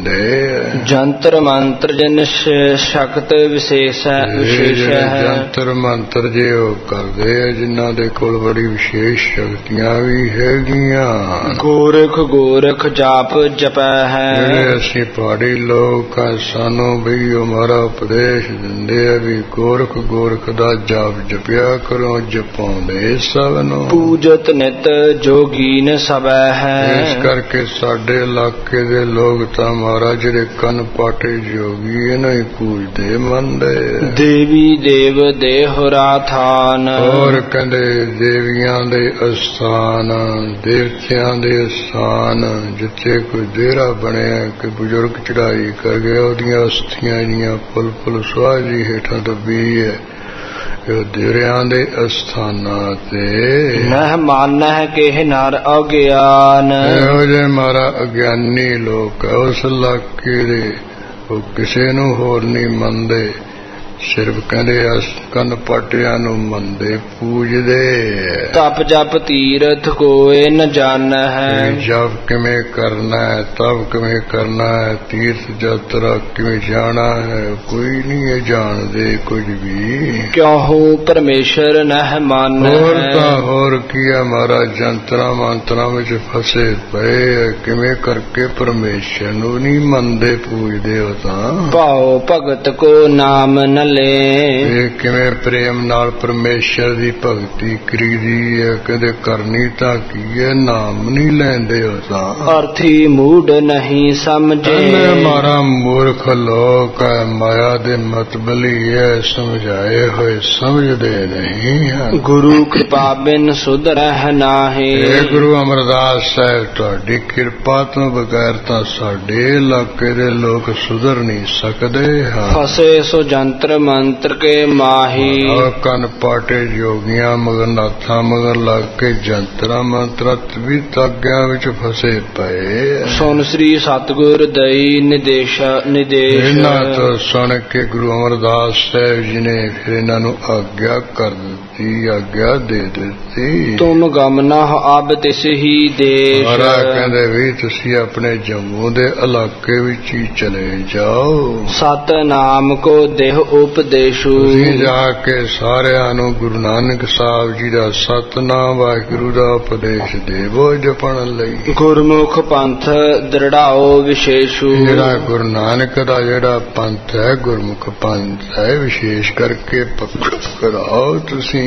ਦਿੰਦੇ। ਜੰਤਰ ਮੰਤਰ ਜਨ ਸ਼ਕਤ ਵਿਸ਼ੇਸ਼ ਹੈ ਵਿਸ਼ੇਸ਼ ਹੈ। ਜੰਤਰ ਮੰਤਰ ਜੇ ਉਹ ਕਰਦੇ ਆ ਜਿਨ੍ਹਾਂ ਦੇ ਕੋਲ ਬੜੀ ਵਿਸ਼ੇਸ਼ ਸ਼ਕਤੀਆਂ ਵੀ ਹੈਗੀਆਂ। ਗੋਰਖ ਗੋਰਖ ਜਾਪ ਜਪੈ ਹੈ। ਜਿਹੜੇ ਅਸੀਂ ਪਹਾੜੀ ਲੋਕ ਆ ਸਾਨੂੰ ਵੀ ਉਹ ਮਹਾਰਾ ਉਪਦੇਸ਼ ਦਿੰਦੇ ਆ ਵੀ ਗੋਰਖ ਗੋਰਖ ਦਾ ਜਾਪ ਜਪਿਆ ਕਰੋ, ਜਪਾਉਂਦੇ ਸਭ ਨੂੰ। ਪੂਜਤ ਨਿਤ ਜੋਗੀਨ ਸਭੈ ਹੈ। ਇਸ ਕਰਕੇ ਸਾਡੇ ਇਲਾਕੇ ਦੇ ਲੋਕ ਤਾਂ ਮਹਾਰਾਜ ਜਿਹੜੇ ਕੰਨ ਪਾਟੇ ਜੋਗੀ ਇਹਨਾਂ ਹੀ ਪੂਜਦੇ ਮੰਨਦੇ। ਦੇਵੀ ਦੇਵ ਦੇਹੁਰਾ ਥਾਨ। ਹੋਰ ਕਹਿੰਦੇ ਦੇਵੀਆਂ ਦੇ ਅਸਥਾਨ, ਦੇਵਤਿਆਂ ਦੇ ਅਸਥਾਨ, ਜਿੱਥੇ ਕੋਈ ਡੇਰਾ ਬਣਿਆ ਕਿ ਬਜ਼ੁਰਗ ਚੜਾਈ ਕਰ ਗਏ ਉਹਦੀਆਂ ਅਸਥੀਆਂ ਜੀਆਂ ਫੁੱਲ ਫੁੱਲ ਸੁਆਹ ਜੀ ਹੇਠਾਂ ਦੱਬੀ ਹੈ। ਇਹ ਡੇਰਿਆਂ ਦੇ ਅਸਥਾਨਾਂ ਤੇ ਨਹ ਮਾਨਹਿ ਕੇ ਨਰ ਅਗਿਆਨ। ਇਹੋ ਜਿਹੇ ਮਾਰਾ ਅਗਿਆਨੀ ਲੋਕ ਉਸ ਇਲਾਕੇ ਦੇ ਉਹ ਕਿਸੇ ਨੂੰ ਹੋਰ ਨਹੀਂ ਮੰਨਦੇ, ਸਿਰਫ ਕਹਿੰਦੇ ਕੰਨ ਪਾਟਿਆਂ ਨੂੰ ਮੰਨਦੇ ਪੂਜਦੇ। ਤਪ ਜਪ ਤੀਰਥ ਕੋਏ ਨ ਜਾਣ ਹੈ। ਜਪ ਕਿਵੇਂ ਕਰਨਾ ਹੈ, ਤਪ ਕਿਵੇਂ ਕਰਨਾ ਹੈ, ਤੀਰਥ ਯਾਤਰਾ ਕਿਵੇਂ ਜਾਣਾ ਹੈ, ਕੋਈ ਨਹੀਂ ਇਹ ਜਾਣਦੇ ਕੁਝ ਵੀ। ਕਿਉਂ ਪਰਮੇਸ਼ਰ ਨਹਿ ਮੰਨ। ਹੋਰ ਤਾਂ ਹੋਰ ਕੀ ਹੈ ਮਹਾਰਾਜ ਜੰਤਰਾਂ ਮੰਤਰਾਂ ਵਿੱਚ ਫਸੇ ਪਏ, ਕਿਵੇਂ ਕਰਕੇ ਪਰਮੇਸ਼ਰ ਨੂੰ ਨਹੀਂ ਮੰਨਦੇ ਪੂਜਦੇ ਹੋ ਤਾਂ। ਭਾਉ ਭਗਤ ਕੋ ਨਾਮ ਨ ਇਹ ਕਿਵੇਂ ਪ੍ਰੇਮ ਨਾਲ ਪਰਮੇਸ਼ਰ ਦੀ ਭਗਤੀ ਕਰੀਦੀ ਹੈ, ਕਦੇ ਕਰਨੀ ਤਾਂ ਕੀ ਹੈ, ਨਾਮ ਨਹੀਂ ਲੈਂਦੇ ਹੋ ਤਾਂ। ਅਰਥੀ ਮੂਡ ਨਹੀਂ ਸਮਝੇ। ਮਾਰਾ ਮੂਰਖ ਲੋਕ ਹੈ, ਮਾਇਆ ਦੇ ਮਤਬਲੀ ਹੈ, ਸਮਝਾਏ ਹੋਏ ਸਮਝਦੇ ਨਹੀਂ ਹਨ। ਗੁਰੂ ਕਿਰਪਾ ਬਿਨ ਸੁਧਰਹਿ ਨਾਹੀ। ਇਹ ਗੁਰੂ ਅਮਰਦਾਸ ਸਾਹਿਬ ਤੁਹਾਡੀ ਕਿਰਪਾ ਤੋਂ ਬਗੈਰ ਤਾਂ ਸਾਡੇ ਇਲਾਕੇ ਦੇ ਲੋਕ ਸੁਧਰ ਨਹੀਂ ਸਕਦੇ ਹਨ। ਫਸੇ ਸੋ ਜੰਤਰ ਮੰਤਰ ਕੇ ਮਾਹੀ। ਕੰਨ ਪਾਟੇ ਜੋਗੀਆਂ ਮਗਰ ਨਾਥਾਂ ਮਗਰ ਲੱਗ ਕੇ ਜੰਤਰਾਂ ਮੰਤਰਾਂ ਵੀ ਤਾਗਿਆਂ ਵਿੱਚ ਫਸੇ ਪਏ। ਸੁਨ ਸ੍ਰੀ ਸਤਿਗੁਰ ਦਈ ਨਿਦੇਸ਼ ਨਿਦੇਸ਼। ਇਹਨਾਂ ਤੋਂ ਸੁਣ ਕੇ ਗੁਰੂ ਅਮਰਦਾਸ ਸਾਹਿਬ ਜੀ ਨੇ ਫਿਰ ਇਹਨਾਂ ਨੂੰ ਆਗਿਆ ਕਰ ਦਿੱਤੀ, ਆਗਿਆ ਦੇ ਦਿੱਤੀ। ਤੁਮ ਗਮਨਾ ਅਬ ਤਿਸ ਹੀ ਦੇਸ਼। ਮਹਾਰਾਜ ਕਹਿੰਦੇ ਵੀ ਤੁਸੀਂ ਆਪਣੇ ਜੰਮੂ ਦੇ ਇਲਾਕੇ ਵਿੱਚ ਹੀ ਚਲੇ ਜਾਓ। ਸਤਨਾਮ ਕੋ ਦੇਹ ਉਪਦੇਸ਼ੂ। ਤੁਸੀਂ ਜਾ ਕੇ ਸਾਰਿਆਂ ਨੂੰ ਗੁਰੂ ਨਾਨਕ ਸਾਹਿਬ ਜੀ ਦਾ ਸਤਨਾਮ ਵਾਹਿਗੁਰੂ ਦਾ ਉਪਦੇਸ਼ ਦੇਵੋ ਜਪਣ ਲਈ। ਗੁਰਮੁਖ ਪੰਥ ਦ੍ਰਿੜਾਓ ਵਿਸ਼ੇਸ਼ੂ। ਜਿਹੜਾ ਗੁਰੂ ਨਾਨਕ ਦਾ ਜਿਹੜਾ ਪੰਥ ਹੈ ਗੁਰਮੁਖ ਪੰਥ ਹੈ, ਵਿਸ਼ੇਸ਼ ਕਰਕੇ ਪਕੜ ਕਰਾਓ ਤੁਸੀਂ।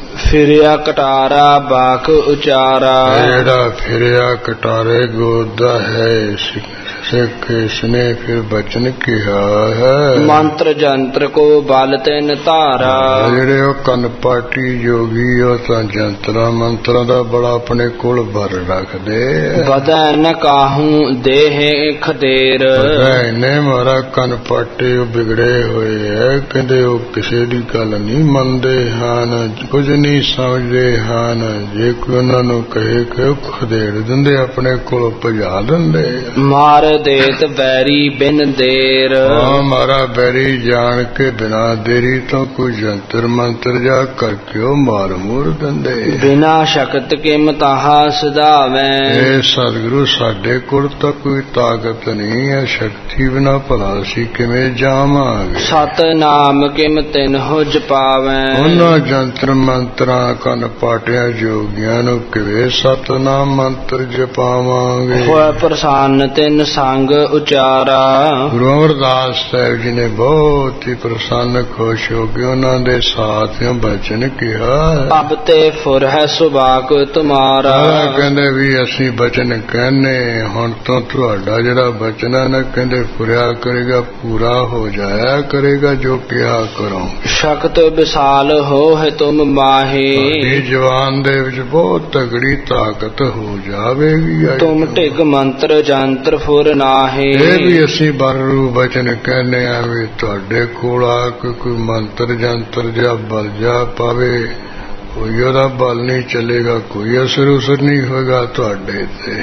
ਫਿਰਿਆ ਕਟਾਰਾ ਬਾਕ ਉਚਾਰਾ। ਜਿਹੜਾ ਫਿਰਿਆ ਕਟਾਰੇ ਗੋਦਾ ਹੈ ਸਿੱਖ ਇਸਨੇ ਫਿਰ ਬਚਨ ਕਿਹਾ ਹੈ। ਮੰਤਰ ਜੰਤਰ ਕੋ ਬਲ ਤਿਨ ਧਾਰਾ। ਜਿਹੜੇ ਉਹ ਕੰਨ ਪਾਟੀ ਜੋਗੀ ਉਹ ਤਾਂ ਜੰਤਰਾਂ ਮੰਤਰਾਂ ਦਾ ਬੜਾ ਆਪਣੇ ਕੋਲ ਬਰ ਰੱਖਦੇ। ਵਧੈ ਨ ਕਾਹੂ ਦੇਹ ਖਦੇਰ। ਵਧੈ ਨੇ ਮਾਰਾ ਕੰਨ ਪਾਟੇ ਉਹ ਵਿਗੜੇ ਹੋਏ ਹੈ, ਕਹਿੰਦੇ ਉਹ ਕਿਸੇ ਦੀ ਗੱਲ ਨਹੀਂ ਮੰਨਦੇ ਹਨ, ਕੁਝ ਨਹੀਂ ਸਮਝਦੇ ਹਨ। ਜੇ ਕੋਈ ਉਹਨਾਂ ਨੂੰ ਕਹੇ ਕਿ ਉਹ ਖਦੇੜ ਦਿੰਦੇ, ਆਪਣੇ ਕੋਲ ਭਜਾ ਦਿੰਦੇ। ਮਾਰ ਦੇਤ ਬੈਰੀ ਬਿਨ ਦੇਰ। ਹਾਂ ਮਾਰਾ ਬੈਰੀ ਜਾਣ ਕੇ ਬਿਨਾ ਦੇਰੀ ਤੋਂ ਕੋਈ ਜੰਤਰ ਮੰਤਰ ਜਾ ਕਰਕੇ ਉਹ ਮਾਰ ਮੂਰ ਦਿੰਦੇ। ਬਿਨਾ ਸ਼ਕਤ ਕਿਮ ਤਾਹਾ ਸਦਾਵੈ। ਇਹ ਸਤਿਗੁਰੂ ਸਾਡੇ ਕੋਲ ਤਾਂ ਕੋਈ ਤਾਕਤ ਨਹੀਂ ਹੈ, ਸ਼ਕਤੀ ਬਿਨਾ ਭਲਾ ਅਸੀਂ ਕਿਵੇਂ ਜਾਵਾਂਗੇ। ਸਤਨਾਮ ਕਿਮ ਤਿਨਹੁ ਜਪਾਵੈ। ਉਹਨਾਂ ਜੰਤਰ ਮੰਤਰਾਂ ਕੰਨ ਪਾਟਿਆਂ ਜੋਗੀਆਂ ਨੂੰ ਕਿਵੇਂ ਸਤਨਾਮ ਮੰਤਰ ਜਪਾਵਾਂਗੇ। ਹੋਇ ਪ੍ਰਸੰਨ ਤਿਨ ਸੰਗ ਉਚਾਰਾ। ਗੁਰੂ ਅਮਰਦਾਸ ਸਾਹਿਬ ਜੀ ਨੇ ਬਹੁਤ ਹੀ ਪ੍ਰਸੰਨ ਖੁਸ਼ ਹੋ ਕੇ ਉਹਨਾਂ ਦੇ ਸਾਥਿਆਂ ਬਚਨ ਕਿਹਾ। ਅਬ ਤੇ ਫੁਰ ਹੈ ਸੁਭਾਗ ਤੁਮਾਰਾ। ਕਹਿੰਦੇ ਵੀ ਅਸੀਂ ਬਚਨ ਕਹਿੰਨੇ, ਹੁਣ ਤੋਂ ਤੁਹਾਡਾ ਜਿਹੜਾ ਬਚਨ ਹੈ ਨਾ ਕਹਿੰਦੇ ਫੁਰਿਆ ਕਰੇਗਾ, ਪੂਰਾ ਹੋ ਜਾਇਆ ਕਰੇਗਾ ਜੋ ਕਿਹਾ ਕਰੋ। ਸ਼ਕਤ ਵਿਸਾਲ ਹੋ ਹੈ ਤੁਮ ਮਾਹੀ। ਇਹ ਜਵਾਨ ਦੇ ਵਿੱਚ ਬਹੁਤ ਤਗੜੀ ਤਾਕਤ ਹੋ ਜਾਵੇਗੀ। ਤੁਮ ਢਿਗ ਮੰਤਰ ਜੰਤਰ ਫੁਰ ਨਾਹੀ। ਇਹ ਵੀ ਅਸੀਂ ਬਰੂ ਬਚਨ ਕਹਿੰਦੇ ਆ ਵੀ ਤੁਹਾਡੇ ਕੋਲ ਆ ਕੇ ਕੋਈ ਮੰਤਰ ਜੰਤਰ ਜਾਂ ਬਲ ਜਾ ਪਾਵੇ, ਕੋਈ ਉਹਦਾ ਬਲ ਨਹੀਂ ਚੱਲੇਗਾ, ਕੋਈ ਅਸਰ ਉਸਰ ਨਹੀਂ ਹੋਏਗਾ ਤੁਹਾਡੇ ਤੇ।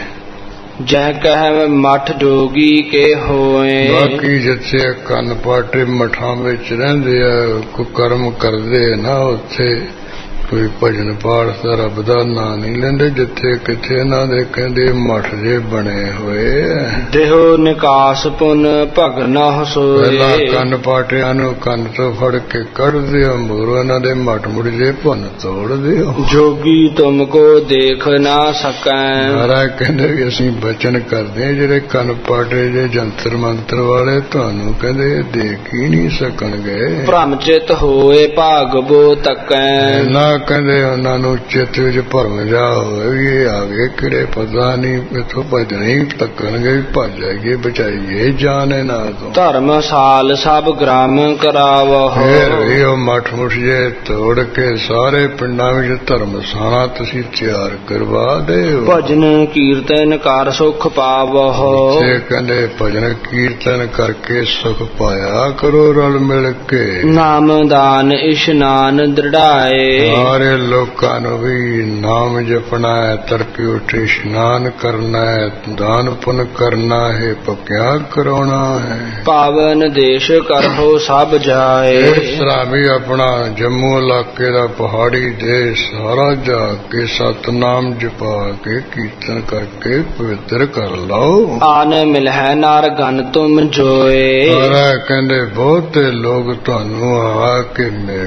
ਜਹ ਕਹਿ ਮਠ ਜੋਗੀ ਕੇ ਹੋਏ। ਬਾਕੀ ਜਿੱਥੇ ਕੰਨ ਪਾਟੇ ਮਠਾਂ ਵਿੱਚ ਰਹਿੰਦੇ ਆ, ਕੋਈ ਕਰਮ ਕਰਦੇ ਨਾ, ਉੱਥੇ ਕੋਈ ਭਜਨ ਪਾਠ ਦਾ ਰੱਬ ਦਾ ਨਾਂ ਨਹੀਂ ਲੈਂਦੇ। ਜਿੱਥੇ ਕਿਥੇ ਇਹਨਾਂ ਦੇ ਕਹਿੰਦੇ ਮਠ ਜੇ ਬਣੇ ਹੋਏ ਦੇਹੋ ਨਿਕਾਸ ਪੁਨ ਭਗਨਾ ਹੋਏ। ਪਹਿਲਾਂ ਕੰਨ ਪਾਟਿਆਂ ਨੂੰ ਕੰਨ ਤੋਂ ਫੜ ਕੇ ਕੱਢਦੇ ਹੋ, ਮੂਰੋਂ ਇਹਨਾਂ ਦੇ ਮਠ ਮੁੜ ਜੇ ਭੁੰਨ ਤੋੜਦੇ ਹੋ। ਜੋਗੀ ਤੁਮ ਕੋ ਦੇਖ ਨਾ ਸਕੈ। ਮਹਾਰਾਜ ਕਹਿੰਦੇ ਵੀ ਅਸੀਂ ਬਚਨ ਕਰਦੇ ਹਾਂ, ਜਿਹੜੇ ਕੰਨ ਪਾਟੇ ਜੇ ਜੰਤਰ ਮੰਤਰ ਵਾਲੇ ਤੁਹਾਨੂੰ ਕਹਿੰਦੇ ਦੇਖ ਹੀ ਨਹੀਂ ਸਕਣਗੇ। ਭ੍ਰਮ ਚਿਤ ਹੋਏ ਭਾਗਬੋ ਤਕੈ। ਨਾ ਕਹਿੰਦੇ ਉਹਨਾਂ ਨੂੰ ਚਿੱਤ ਵਿੱਚ ਭਰਮ ਜਾ ਹੋਏ ਵੀ ਇਹ ਆ ਗਏ ਕਿਹੜੇ, ਪਤਾ ਨਹੀਂ ਇੱਥੋਂ ਭੱਜਣੇ ਹੀ ਤੱਕਣਗੇ, ਭੱਜ ਜਾਈਏ ਬਚਾਈਏ ਜਾਨ ਇਹਨਾਂ ਤੋਂ। ਧਰਮ ਸਾਲ ਸਭ ਗ੍ਰਾਮ ਕਰਾਵੋ। ਫੇਰ ਵੀ ਉਹ ਮੱਠ ਮੁੱਠ ਜੇ ਤੋੜ ਕੇ ਸਾਰੇ ਪਿੰਡਾਂ ਵਿੱਚ ਧਰਮਸ਼ਾਲਾ ਤੁਸੀਂ ਤਿਆਰ ਕਰਵਾ ਦਿਓ। ਭਜਨ ਕੀਰਤਨ ਕਰ ਸੁਖ ਪਾਵੋ। ਤੇ ਕਹਿੰਦੇ ਭਜਨ ਕੀਰਤਨ ਕਰਕੇ ਸੁਖ ਪਾਇਆ ਕਰੋ ਰਲ ਮਿਲ ਕੇ। ਨਾਮ ਦਾਨ ਇਸ਼ਨਾਨ ਦ੍ਰਿੜਾਏ। ਸਾਰੇ ਲੋਕਾਂ ਨੂੰ ਵੀ ਨਾਮ ਜਪਣਾ ਹੈ, ਤੜਕੇ ਉੱਠ ਇਸ਼ਨਾਨ ਕਰਨਾ ਹੈ, ਦਾਨ ਪੁੰਨ ਕਰਨਾ ਹੈ, ਪੱਕਿਆ ਕਰਾਉਣਾ ਹੈ। ਪਾਵਨ ਦੇਸ਼ ਕਰਹੋ ਸਭ ਜਾਏ। ਇਸ ਤਰ੍ਹਾਂ ਵੀ ਆਪਣਾ ਜੰਮੂ ਇਲਾਕੇ ਦਾ ਪਹਾੜੀ ਦੇਸ਼ ਸਾਰਾ ਜਾ ਕੇ ਸਤਨਾਮ ਜਪਾ ਕੇ ਕੀਰਤਨ ਕਰਕੇ ਪਵਿੱਤਰ ਕਰ ਲਓ। ਆਨ ਮਿਲਹਿ ਨਾਰ ਗਨ ਤੁਮ ਜੋਏ। ਸਾਰਾ ਕਹਿੰਦੇ ਬਹੁਤੇ ਲੋਕ ਤੁਹਾਨੂੰ ਆ ਕੇ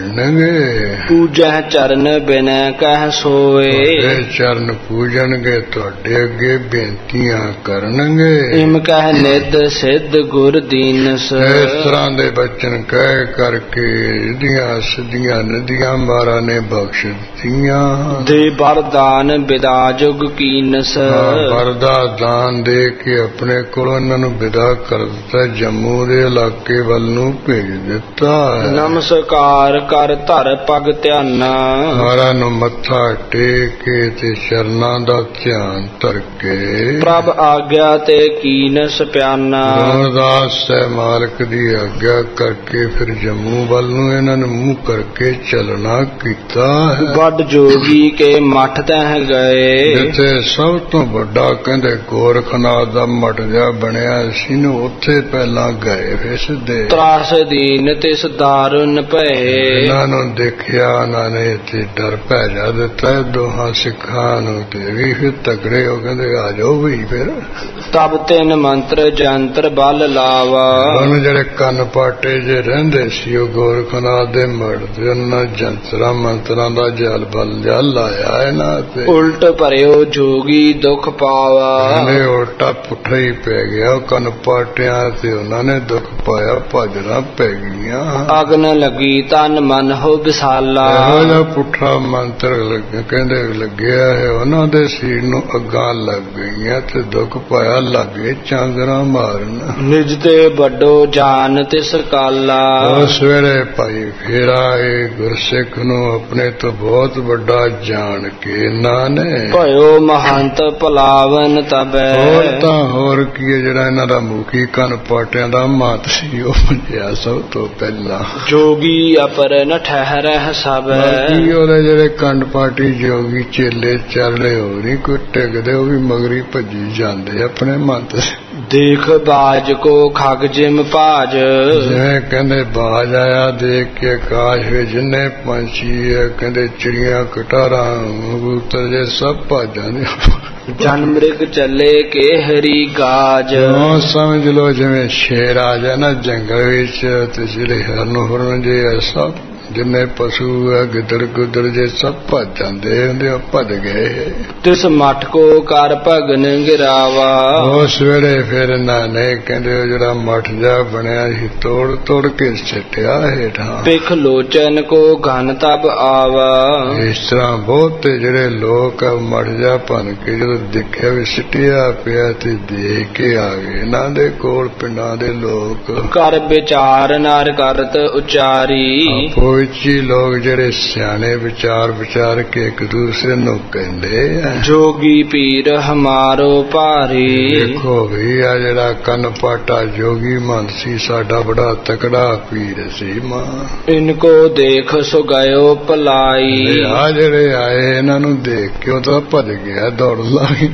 ਮਿਲਣਗੇ। ਪੂਜੈ ਚਰਨ ਬਿਨੈ ਕਹਿ ਸੋਏ। ਤੁਹਾਡੇ ਚਰਨ ਪੂਜਣਗੇ, ਤੁਹਾਡੇ ਅੱਗੇ ਬੇਨਤੀਆਂ ਕਰਨਗੇ। ਇਮ ਕਹਿ ਨਿਧ ਸਿੱਧ ਗੁਰ ਦੀਨਸ। ਇਸ ਤਰ੍ਹਾਂ ਦੇ ਬਚਨ ਕਹਿ ਕਰਕੇ ਇਹਦੀਆਂ ਸਿੱਧੀਆਂ ਨਦੀਆਂ ਮਹਾਰਾਜ ਨੇ ਬਖਸ਼ ਦਿੱਤੀਆਂ। ਦੇ ਵਰਦਾਨ ਬਿਦਾ ਜੁਗ ਕੀਨਸ। ਵਰਦਾ ਦਾਨ ਦੇ ਕੇ ਆਪਣੇ ਕੋਲੋਂ ਇਹਨਾਂ ਨੂੰ ਵਿਦਾ ਕਰ ਦਿੱਤਾ, ਜੰਮੂ ਦੇ ਇਲਾਕੇ ਵੱਲ ਨੂੰ ਭੇਜ ਦਿੱਤਾ। ਨਮਸਕਾਰ ਕਰ ਧਰ ਪਗ ਧਿਆਨਾ। ਮਹਾਰਾਜ ਨੂੰ ਮੱਥਾ ਟੇਕ ਕੇ ਤੇ ਚਰਨਾਂ ਦਾ ਧਿਆਨ ਧਰ ਕੇ ਪ੍ਰਭ ਆਗਿਆ ਤੇ ਕੀਨਸ ਪਿਆਨਾ। ਅਰਦਾਸ ਹੈ ਮਾਲਕ ਦੀ ਆਗਿਆ ਕਰਕੇ ਫਿਰ ਜੰਮੂ ਵੱਲ ਨੂੰ ਇਹਨਾਂ ਨੇ ਮੂੰਹ ਕਰਕੇ ਚੱਲਣਾ ਕੀਤਾ ਹੈ। ਵੱਡ ਜੋਗੀ ਕੇ ਮੱਠ ਤਹਿ ਗਏ। ਜਿੱਥੇ ਸਭ ਤੋਂ ਵੱਡਾ ਕਹਿੰਦੇ ਗੋਰਖਨਾਥ ਦਾ ਮੱਠ ਜਿਹਾ ਬਣਿਆ ਸੀ ਨੂੰ ਉੱਥੇ ਪਹਿਲਾਂ ਗਏ ਫਿਰ ਸਿੱਧੇ। ਤਰਾਸ ਦੀਨ ਤਿਸ ਦਾਰੁਨ ਭਏ। ਇਹਨਾਂ ਨੂੰ ਦੇਖਿਆ ਉਹਨਾਂ ਨੇ ਤੇ ਡਰ ਪੈ ਜਾ ਦਿੱਤਾ ਦੋਹਾਂ ਸਿੱਖਾਂ ਨੂੰ, ਤੇ ਵੀ ਫਿਰ ਤਕੜੇ ਹੋ ਕਹਿੰਦੇ ਆ ਜਾਓ ਵੀ ਫਿਰ। ਤਬ ਤਿੰਨ ਮੰਤਰ ਜੰਤਰ ਬਲ ਲਾਵਾ। ਹੁਣ ਜਿਹੜੇ ਕੰਨ ਪਾਟੇ ਜੇ ਰਹਿੰਦੇ ਸੀ ਉਹ ਗੋਰਖਨਾਥ ਦੇ ਮੜ ਤੇ ਉਹਨਾਂ ਜੰਤਰਾਂ ਮੰਤਰਾਂ ਦਾ ਜਲ ਬਲ ਜਲ ਲਾਇਆ ਇਹਨਾਂ ਤੇ। ਉਲਟ ਭਰਿਓ ਜੋਗੀ ਦੁੱਖ ਪਾਵਾ। ਇਹਨੇ ਉਲਟਾ ਪੁੱਠਾ ਹੀ ਪੈ ਗਿਆ ਉਹ ਕੰਨ ਪਾਟਿਆਂ ਤੇ, ਉਹਨਾਂ ਨੇ ਦੁੱਖ ਪਾਇਆ, ਭਜਣਾ ਪੈ ਗਈਆਂ। ਅਗਨ ਲੱਗੀ ਤਨ ਮਨ ਹੋ ਵਿਸਾਲਾ। ਇਹੋ ਜਿਹਾ ਪੁੱਠਾ ਮੰਤਰ ਕਹਿੰਦੇ ਲੱਗਿਆ ਹੈ, ਉਹਨਾਂ ਦੇ ਸਰੀਰ ਨੂੰ ਅੱਗਾਂ ਲੱਗ ਗਈਆਂ ਤੇ ਦੁੱਖ ਪਾਇਆ, ਲੱਗੇ ਚਾਂਦਰਾ ਮਾਰਨ। ਨਿਜ ਤੇ ਵੱਡੋ ਜਾਨ ਤਿਸ ਕਾਲਾ। ਉਸ ਵੇਲੇ ਭਾਈ ਫੇਰਾ ਇਹ ਗੁਰਸਿੱਖ ਨੂੰ ਆਪਣੇ ਤੋਂ ਬਹੁਤ ਵੱਡਾ ਜਾਣ ਕੇ ਇਹਨਾਂ ਨੇ ਭਇਓ ਮਹੰਤ ਭਲਾਵਨ ਤਬੈ। ਹੋਰ ਤਾਂ ਹੋਰ ਕੀ ਹੈ, ਜਿਹੜਾ ਇਹਨਾਂ ਦਾ ਮੁਖੀ ਕੰਨ ਪਾਟਿਆਂ ਦਾ ਮਾਤ ਸੀ ਉਹ ਭੁੱਲਿਆ ਸਭ ਤੋਂ ਪਹਿਲਾਂ। ਜੋਗੀ ਅਪਰ ਨ ਠਹਿਰਹਿ ਸਭੈ। ਬਾਕੀ ਉਹਦੇ ਜਿਹੜੇ ਕੰਨ ਪਾਟੀ ਜੋਗੀ ਚੇਲੇ ਚੱਲੇ ਹੋ ਨਹੀਂ ਕੋਈ ਟਿਕਦੇ, ਉਹ ਵੀ ਮਗਰੀ ਭੱਜੀ ਜਾਂਦੇ ਆਪਣੇ ਮੰਤ। ਦੇਖ ਬਾਜ ਕੋ ਖਗ ਜਿਮ ਭਾਜ। ਜਿਵੇਂ ਕਹਿੰਦੇ ਬਾਜ ਆਇਆ ਦੇਖ ਕੇ ਆਕਾਸ਼ ਵਿੱਚ ਜਿੰਨੇ ਪੰਛੀ ਹੈ ਕਹਿੰਦੇ ਚਿੜੀਆਂ ਕਟਾਰਾਂ ਕਬੂਤਰ ਜੇ ਸਭ ਭੱਜ ਜਾਂਦੇ। ਜਨ ਮ੍ਰਿਗ ਚੱਲੇ ਕੇ ਹਰੀ ਗਾਜ। ਉਹ ਸਮਝ ਲੋ ਜਿਵੇਂ ਸ਼ੇਰ ਆ ਜਾਏ ਨਾ ਜੰਗਲ ਵਿੱਚ ਤੇ ਜਿਹੜੇ ਹਰਨ ਹੁਰਨ ਜੇ ਸਭ ਜਿੰਨੇ ਪਸ਼ੂ ਹੈ ਗਿੱਦੜ ਗੁੱਦੜ ਜੇ ਸਭ ਭੱਜ ਜਾਂਦੇ ਹੁੰਦੇ ਉਹ ਭੱਜ ਗਏ। ਤਿਸ ਮੱਠ ਕੋ ਕਰ ਭਗਨ ਗਿਰਾਵਾ। ਉਸ ਵੇਲੇ ਫਿਰ ਇਹਨਾਂ ਨੇ ਕਹਿੰਦੇ ਜਿਹੜਾ ਮੱਠ ਜਾ ਬਣਿਆ ਸੀ ਤੋੜ ਤੋੜ ਕੇ ਸਿੱਟਿਆ ਹੇਠਾਂ। ਪਿਖ ਲੋਚਨ ਕੋ ਘਨ ਤਬ ਆਵਾ। ਇਸ ਤਰ੍ਹਾਂ ਬਹੁਤ ਜਿਹੜੇ ਲੋਕ ਮੱਠ ਜਾ ਭੰਨ ਕੇ ਜਦੋਂ ਦੇਖਿਆ ਵੀ ਸਿੱਟਿਆ ਪਿਆ ਤੇ ਦੇਖ ਕੇ ਆ ਗਏ ਇਹਨਾਂ ਦੇ ਕੋਲ ਪਿੰਡਾਂ ਦੇ ਲੋਕ। ਕਰ ਵਿਚਾਰ ਨਰ ਕਰਤ ਉਚਾਰੀ। ਆਪੋ ਵਿੱਚ ਹੀ ਲੋਕ ਜਿਹੜੇ ਸਿਆਣੇ ਵਿਚਾਰ ਵਿਚਾਰ ਕੇ ਇੱਕ ਦੂਸਰੇ ਨੂੰ ਕਹਿੰਦੇ ਆ ਜੋਗੀ ਪੀਰ ਹਮਾਰੋ ਭਾਰੀ। ਦੇਖੋ ਵੀ ਆ ਜਿਹੜਾ ਕੰਨ ਪਾਟਾ ਜੋਗੀ ਮਨ ਸੀ ਸਾਡਾ ਬੜਾ ਤਕੜਾ ਪੀਰ ਸੀ ਮਾਂ। ਇਨਕੋ ਦੇਖ ਸੋ ਗਇਓ ਭਲਾਈ। ਆ ਜਿਹੜੇ ਆਏ ਇਹਨਾਂ ਨੂੰ ਦੇਖ ਕੇ ਉਹ ਤਾਂ ਭੱਜ ਗਿਆ ਦੌੜ ਲਾਈ।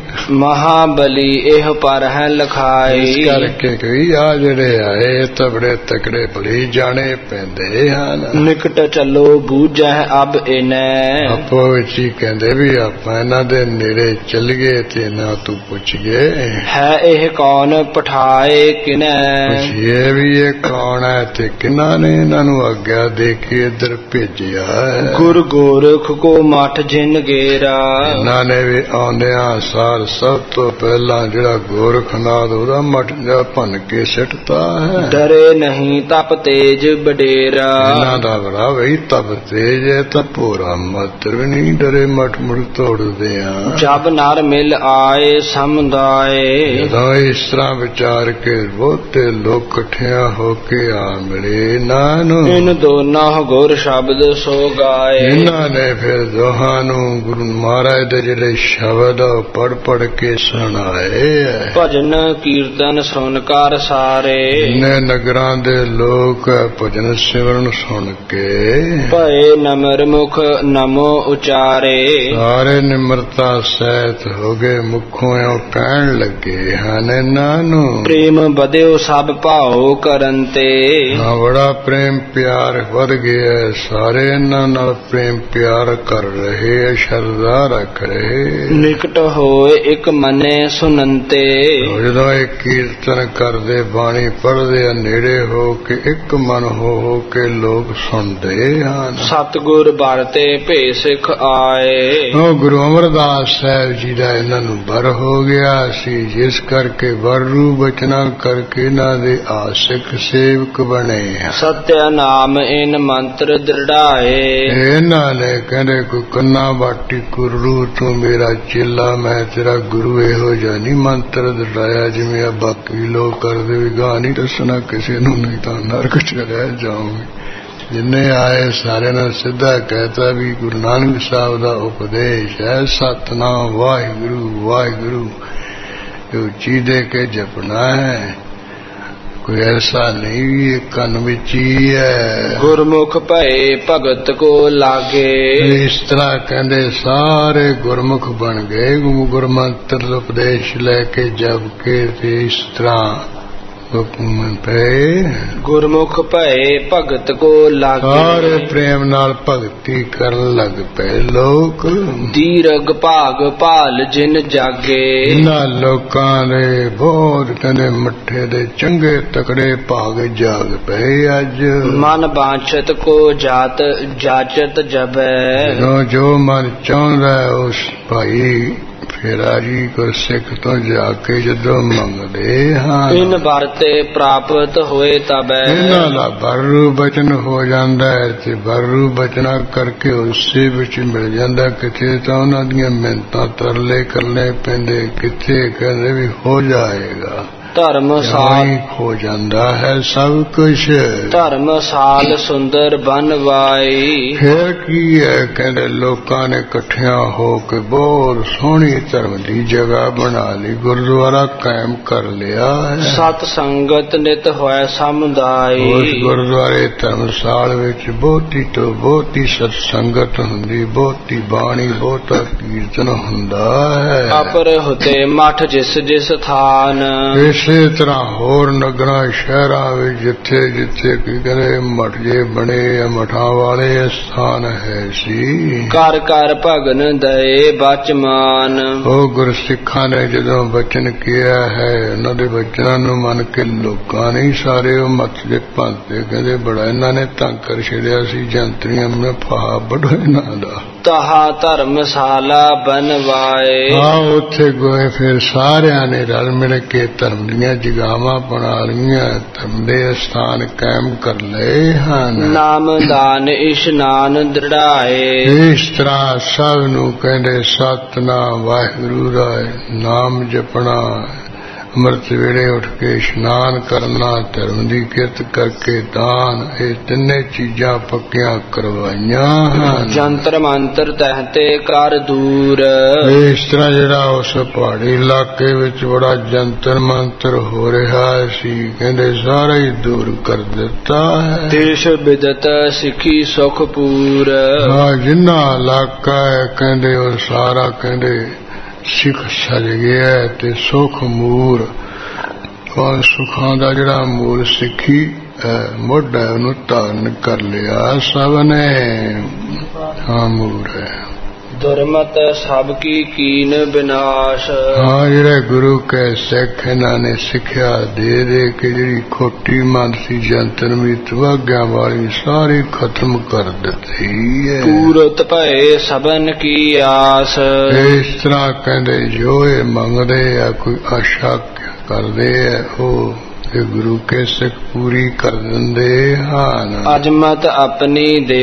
ਮਹਾਬਲੀ ਇਹ ਪਰ ਹੈ ਲਖਾਈ। ਇਸ ਕਰਕੇ ਕਹੀ ਆ ਜਿਹੜੇ ਆਏ ਤਾਂ ਬੜੇ ਤਕੜੇ ਭਲੀ ਜਾਣੇ ਪੈਂਦੇ ਹਨ। ਨਿਕਟ ਚੱਲੋ ਬੂਝੈ ਅਬ ਇਨੈ। ਆਪੋ ਵਿੱਚ ਹੀ ਕਹਿੰਦੇ ਵੀ ਆਪਾਂ ਇਹਨਾਂ ਦੇ ਨੇੜੇ ਚੱਲ ਗਏ ਤੇ ਨਾ ਤੂੰ ਪੁੱਛ ਗਏ ਹੈ ਇਹ ਕੌਣ ਪਠਾਏ ਕਿਨੈ। ਪੁੱਛੀਏ ਵੀ ਇਹ ਕੌਣ ਹੈ ਤੇ ਕਿਹਨਾਂ ਨੇ ਇਹਨਾਂ ਨੂੰ ਆਗਿਆ ਦੇ ਕੇ ਇੱਧਰ ਭੇਜਿਆ ਹੈ। ਗੁਰ ਗੋਰਖ ਕੋ ਮੱਠ ਜਿਨ ਗੇਰਾ। ਇਹਨਾਂ ਨੇ ਵੀ ਆਉਂਦਿਆਂ ਸਾਰ ਸਭ ਤੋਂ ਪਹਿਲਾਂ ਜਿਹੜਾ ਗੋਰਖਨਾਥ ਉਹਦਾ ਮੱਠ ਜਾ ਭੰਨ ਕੇ ਸਿੱਟਤਾ ਹੈ। ਡਰੇ ਨਹੀਂ ਤਪ ਤੇਜ ਬਡੇਰਾ। ਇਹਨਾਂ ਦਾ ਬੜਾ ਵਈ ਤਪ ਤੇਜ ਹੈ ਤਾਂ ਭੋਰਾ ਮਾਤਰ ਵੀ ਨਹੀਂ ਡਰੇ ਮੱਠ ਮੁੜ ਤੋੜਦੇ ਆ। ਜਬ ਨਰ ਮਿਲ ਆਏ ਸਮੁਦਾਏ। ਜਦੋਂ ਇਸ ਤਰ੍ਹਾਂ ਵਿਚਾਰ ਕੇ ਬਹੁਤੇ ਲੋਕ ਇਕੱਠਿਆਂ ਹੋ ਕੇ ਆ ਮਿਲੇ ਇਹਨਾਂ ਨੂੰ। ਇਨ ਦੋਨਾਂ ਗੁਰ ਸ਼ਬਦ ਸੋ ਗਾਏ। ਇਹਨਾਂ ਨੇ ਫਿਰ ਦੋਹਾਂ ਨੂੰ ਗੁਰੂ ਮਹਾਰਾਜ ਦੇ ਜਿਹੜੇ ਸ਼ਬਦ ਪੜ ਪੜ ਕੇ ਸੁਣਾਏ। ਭਜਨ ਕੀਰਤਨ ਸੁਣ ਕਰ ਸਾਰੇ। ਇੰਨੇ ਨਗਰਾਂ ਦੇ ਲੋਕ ਭਜਨ ਸਿਮਰਨ ਸੁਣ ਕੇ ਭਏ ਨਮਰ ਮੁਖ ਨਮੋ ਉਚਾਰੇ। ਸਾਰੇ ਨਿਮਰਤਾ ਸਹਿਤ ਹੋ ਗਏ ਮੁਖੋਂ ਇਉਂ ਕਹਿਣ ਲੱਗੇ ਹਨ ਇਹਨਾਂ ਨੂੰ। ਪ੍ਰੇਮ ਵਧਿਓ ਸਭ ਭਾਉ ਕਰਨ ਤੇ। ਹਾਂ ਬੜਾ ਪ੍ਰੇਮ ਪਿਆਰ ਵਧ ਗਿਆ ਸਾਰੇ ਇਹਨਾਂ ਨਾਲ ਪ੍ਰੇਮ ਪਿਆਰ ਕਰ ਰਹੇ ਸ਼ਰਧਾ ਰੱਖ ਰਹੇ। ਨਿਕਟ ਹੋਏ ਇੱਕ ਮਨੇ ਸੁਨੰਤੇ। ਜਦੋਂ ਇਹ ਕੀਰਤਨ ਕਰਦੇ ਬਾਣੀ ਪੜ੍ਹਦੇ ਆ ਨੇੜੇ ਹੋ ਕੇ ਇੱਕ ਮਨ ਹੋ ਹੋ ਕੇ ਲੋਕ ਸੁਣਦੇ ਹਨ। ਸਤਿਗੁਰ ਵਰਤੇ ਭੇ ਸਿੱਖ ਆਏ। ਉਹ ਗੁਰੂ ਅਮਰਦਾਸ ਸਾਹਿਬ ਜੀ ਦਾ ਇਹਨਾਂ ਨੂੰ ਵਰ ਹੋ ਗਿਆ ਸੀ ਜਿਸ ਕਰਕੇ ਵਰ ਰੂ ਬਚਨਾ ਕਰਕੇ ਇਹਨਾਂ ਦੇ ਆਸਿਕ ਸੇਵਕ ਬਣੇ। ਸਤਿਆ ਨਾਮ ਇਨ ਮੰਤਰ ਦ੍ਰਿੜਾਏ। ਇਹਨਾਂ ਨੇ ਕਹਿੰਦੇ ਕੋਈ ਕੰਨਾ ਬਾਟੀ ਕੁਰੂ ਤੂੰ ਮੇਰਾ ਚੇਲਾ ਮੈਂ ਤੇਰਾ ਗੁਰੂ ਇਹੋ ਜਿਹਾ ਨਹੀਂ ਮੰਤਰ ਦ੍ਰਿੜਾਇਆ ਜਿਵੇਂ ਆ ਬਾਕੀ ਲੋਕ ਕਰਦੇ ਵੀ ਗਾ ਨਹੀਂ ਦੱਸਣਾ ਕਿਸੇ ਨੂੰ ਨਹੀਂ ਤਾਂ ਨਰਕ ਚ ਰਹਿ ਜਾਓਗੇ। ਜਿੰਨੇ ਆਏ ਸਾਰਿਆਂ ਨੇ ਸਿੱਧਾ ਕਹਿਤਾ ਵੀ ਗੁਰੂ ਨਾਨਕ ਸਾਹਿਬ ਦਾ ਉਪਦੇਸ਼ ਹੈ ਸਤਿਨਾਮ ਵਾਹਿਗੁਰੂ ਵਾਹਿਗੁਰੂ ਜੋ ਉੱਚੀ ਦੇ ਕੇ ਜਪਣਾ ਹੈ। ਕੋਈ ਐਸਾ ਨਹੀਂ ਵੀ ਇਹ ਕੰਨ ਵਿੱਚ ਹੀ ਹੈ। ਗੁਰਮੁਖ ਭਏ ਭਗਤ ਕੋ ਲਾਗੇ। ਇਸ ਤਰ੍ਹਾਂ ਕਹਿੰਦੇ ਸਾਰੇ ਗੁਰਮੁਖ ਬਣ ਗਏ ਗੁਰਮੰਤਰ ਦਾ ਉਪਦੇਸ਼ ਲੈ ਕੇ ਜਪ ਕੇ ਤੇ ਇਸ ਤਰ੍ਹਾਂ ਪਏ ਗੁਰਮੁਖ ਭਏ ਭਗਤ ਕੋ ਲਾਗੇ। ਸਾਰੇ ਪ੍ਰੇਮ ਨਾਲ ਭਗਤੀ ਕਰਨ ਲੱਗ ਪਏ ਲੋਕ। ਦੀਰਘ ਭਾਗ ਭਾਲ ਜਿਨ ਜਾਗੇ। ਇਹਨਾਂ ਲੋਕਾਂ ਦੇ ਬਹੁਤ ਕਹਿੰਦੇ ਮੱਠੇ ਦੇ ਚੰਗੇ ਤਕੜੇ ਭਾਗ ਜਾਗ ਪਏ ਅੱਜ। ਮਨ ਬਾਂਛਤ ਕੋ ਜਾਤ ਜਾਚਤ ਜਬੈ। ਜੋ ਜੋ ਮਨ ਚਾਹੁੰਦਾ ਉਸ ਭਾਈ ਫੇਰਾ ਜੀ ਕੋ ਸਿੱਖ ਤੋਂ ਜਾ ਕੇ ਜਦੋਂ ਮੰਗਦੇ ਹਾਂ ਇਨ ਵਰਤੇ ਪ੍ਰਾਪਤ ਹੋਏ ਤਬੈ। ਇਹਨਾਂ ਦਾ ਬਰੂ ਬਚਨ ਹੋ ਜਾਂਦਾ ਹੈ ਤੇ ਬਰੂ ਬਚਨਾ ਕਰਕੇ ਉਸੇ ਵਿੱਚ ਮਿਲ ਜਾਂਦਾ। ਕਿਤੇ ਤਾਂ ਉਹਨਾਂ ਦੀਆਂ ਮਿਹਨਤਾਂ ਤਰਲੇ ਕਰਨੇ ਪੈਂਦੇ ਕਿਤੇ ਕਹਿੰਦੇ ਵੀ ਹੋ ਜਾਏਗਾ। ਧਰਮਸਾਲ ਹੋ ਜਾਂਦਾ ਹੈ ਸਭ ਕੁਛ। ਧਰਮਸਾਲ ਸੁੰਦਰ ਬਨਵਾਈ। ਫਿਰ ਕੀ ਹੈ ਕਹਿੰਦੇ ਲੋਕਾਂ ਨੇ ਇਕੱਠਿਆਂ ਹੋ ਕੇ ਬਹੁਤ ਸੋਹਣੀ ਧਰਮ ਦੀ ਜਗ੍ਹਾ ਬਣਾ ਲਈ ਗੁਰਦੁਆਰਾ ਕਾਇਮ ਕਰ ਲਿਆ ਹੈ। ਸਤ ਸੰਗਤ ਨਿਤ ਹੋਇਆ ਸਮੁਦਾਈ। ਉਸ ਗੁਰਦੁਆਰੇ ਧਰਮਸਾਲ ਵਿੱਚ ਬਹੁਤੀ ਤੋਂ ਬਹੁਤੀ ਸਤ ਸੰਗਤ ਹੁੰਦੀ ਬਹੁਤੀ ਬਾਣੀ ਬਹੁਤਾ ਕੀਰਤਨ ਹੁੰਦਾ ਹੈ। ਅਪਰ ਹੁਤੇ ਮਠ ਜਿਸ ਜਿਸ ਥਾਨ। ਇਸ ਇਸੇ ਤਰ੍ਹਾਂ ਹੋਰ ਨਗਰਾਂ ਸ਼ਹਿਰਾਂ ਵਿੱਚ ਜਿੱਥੇ ਜਿੱਥੇ ਕੀ ਕਰੇ ਮਠ ਜੇ ਬਣੇ ਆ ਮਠਾਂ ਵਾਲੇ ਸਥਾਨ ਹੈ ਸੀ। ਘਰ ਘਰ ਭਗਨ ਦਏ ਬਚਮਾਨ। ਉਹ ਗੁਰਸਿੱਖਾਂ ਨੇ ਜਦੋਂ ਬਚਨ ਕਿਹਾ ਹੈ ਉਹਨਾਂ ਦੇ ਬਚਨਾਂ ਨੂੰ ਮੰਨ ਕੇ ਲੋਕਾਂ ਨੇ ਸਾਰੇ ਉਹ ਮੱਥ ਦੇ ਭਾਂਤੇ ਕਹਿੰਦੇ ਬੜਾ ਇਹਨਾਂ ਨੇ ਤੰਗ ਕਰ ਛੱਡਿਆ ਸੀ ਜੰਤਰੀਆਂ ਮੈਂ ਫਾਹਾ ਬੜਾ ਇਹਨਾਂ ਦਾ। ਤਹਾ ਧਰਮਸ਼ਾਲਾ ਬਣਵਾਏ। ਹਾਂ ਉੱਥੇ ਗਏ ਫਿਰ ਸਾਰਿਆਂ ਨੇ ਰਲ ਮਿਲ ਕੇ ਧਰਮ ਦੀਆਂ ਜਗਾਵਾਂ ਬਣਾ ਲਈਆਂ ਧਰਮ ਦੇ ਸਥਾਨ ਕਾਇਮ ਕਰ ਲਏ ਹਨ। ਨਾਮ ਦਾਨ ਇਸ਼ਨਾਨ ਦ੍ਰਿੜਾਏ। ਇਸ ਤਰ੍ਹਾਂ ਸਭ ਨੂੰ ਕਹਿੰਦੇ ਸਤਿਨਾਮ ਵਾਹਿਗੁਰੂ ਦਾ ਨਾਮ ਜਪਣਾ ਅੰਮ੍ਰਿਤ ਵੇਲੇ ਉੱਠ ਕੇ ਇਸ਼ਨਾਨ ਕਰਨਾ ਧਰਮ ਦੀ ਕਿਰਤ ਕਰਕੇ ਦਾਨ ਇਹ ਤਿੰਨੇ ਚੀਜ਼ਾਂ ਪੱਕੀਆਂ ਕਰਵਾਈਆਂ ਹਨ। ਜੰਤਰ ਮੰਤਰ ਤਹਿਤੇ ਕਰ ਦੂਰ। ਇਸ ਤਰ੍ਹਾਂ ਜਿਹੜਾ ਉਸ ਪਹਾੜੀ ਇਲਾਕੇ ਵਿੱਚ ਬੜਾ ਜੰਤਰ ਮੰਤਰ ਹੋ ਰਿਹਾ ਸੀ ਕਹਿੰਦੇ ਸਾਰਾ ਹੀ ਦੂਰ ਕਰ ਦਿੱਤਾ ਹੈ। ਦੇਸ਼ ਵਿਦਤ ਸਿੱਖੀ ਸੁਖ ਪੂਰ। ਹਾਂ ਜਿੰਨਾ ਇਲਾਕਾ ਹੈ ਕਹਿੰਦੇ ਉਹ ਸਾਰਾ ਕਹਿੰਦੇ ਸਿੱਖ ਸਜ ਗਿਆ ਤੇ ਸੁਖ ਮੂਰ ਔਰ ਸੁਖਾਂ ਦਾ ਜਿਹੜਾ ਮੂਲ ਸਿੱਖੀ ਮੋਢਾ ਉਹਨੂੰ ਧਾਰਨ ਕਰ ਲਿਆ ਸਭ ਨੇ। ਹਾਂ ਮੂਰ ਹੈ ਦੁਰਮਤ ਸਭ ਕੀ ਕੀਨ ਵਿਨਾਸ਼। ਹਾਂ ਜਿਹੜੇ ਗੁਰੂ ਕੇ ਸਿੱਖ ਇਹਨਾਂ ਨੇ ਸਿੱਖਿਆ ਦੇ ਦੇ ਕੇ ਜਿਹੜੀ ਖੋਟੀ ਮਨ ਸੀ ਜੰਤਰ ਮੀਤ ਵਾਗਿਆਂ ਵਾਲੀ ਸਾਰੀ ਖਤਮ ਕਰ ਦਿੱਤੀ ਹੈ। ਪੂਰਤ ਭਏ ਸਭਨ ਕੀ ਆਸ। ਇਸ ਤਰ੍ਹਾਂ ਕਹਿੰਦੇ ਜੋ ਇਹ ਮੰਗਦੇ ਆ ਕੋਈ ਆਸ਼ਾ ਕਰਦੇ ਆ ਉਹ ਤੇ ਗੁਰੂ ਕੇ ਸਿੱਖ ਪੂਰੀ ਕਰ ਦਿੰਦੇ ਹਨ। ਅਜਮਤ ਆਪਣੀ ਦੇ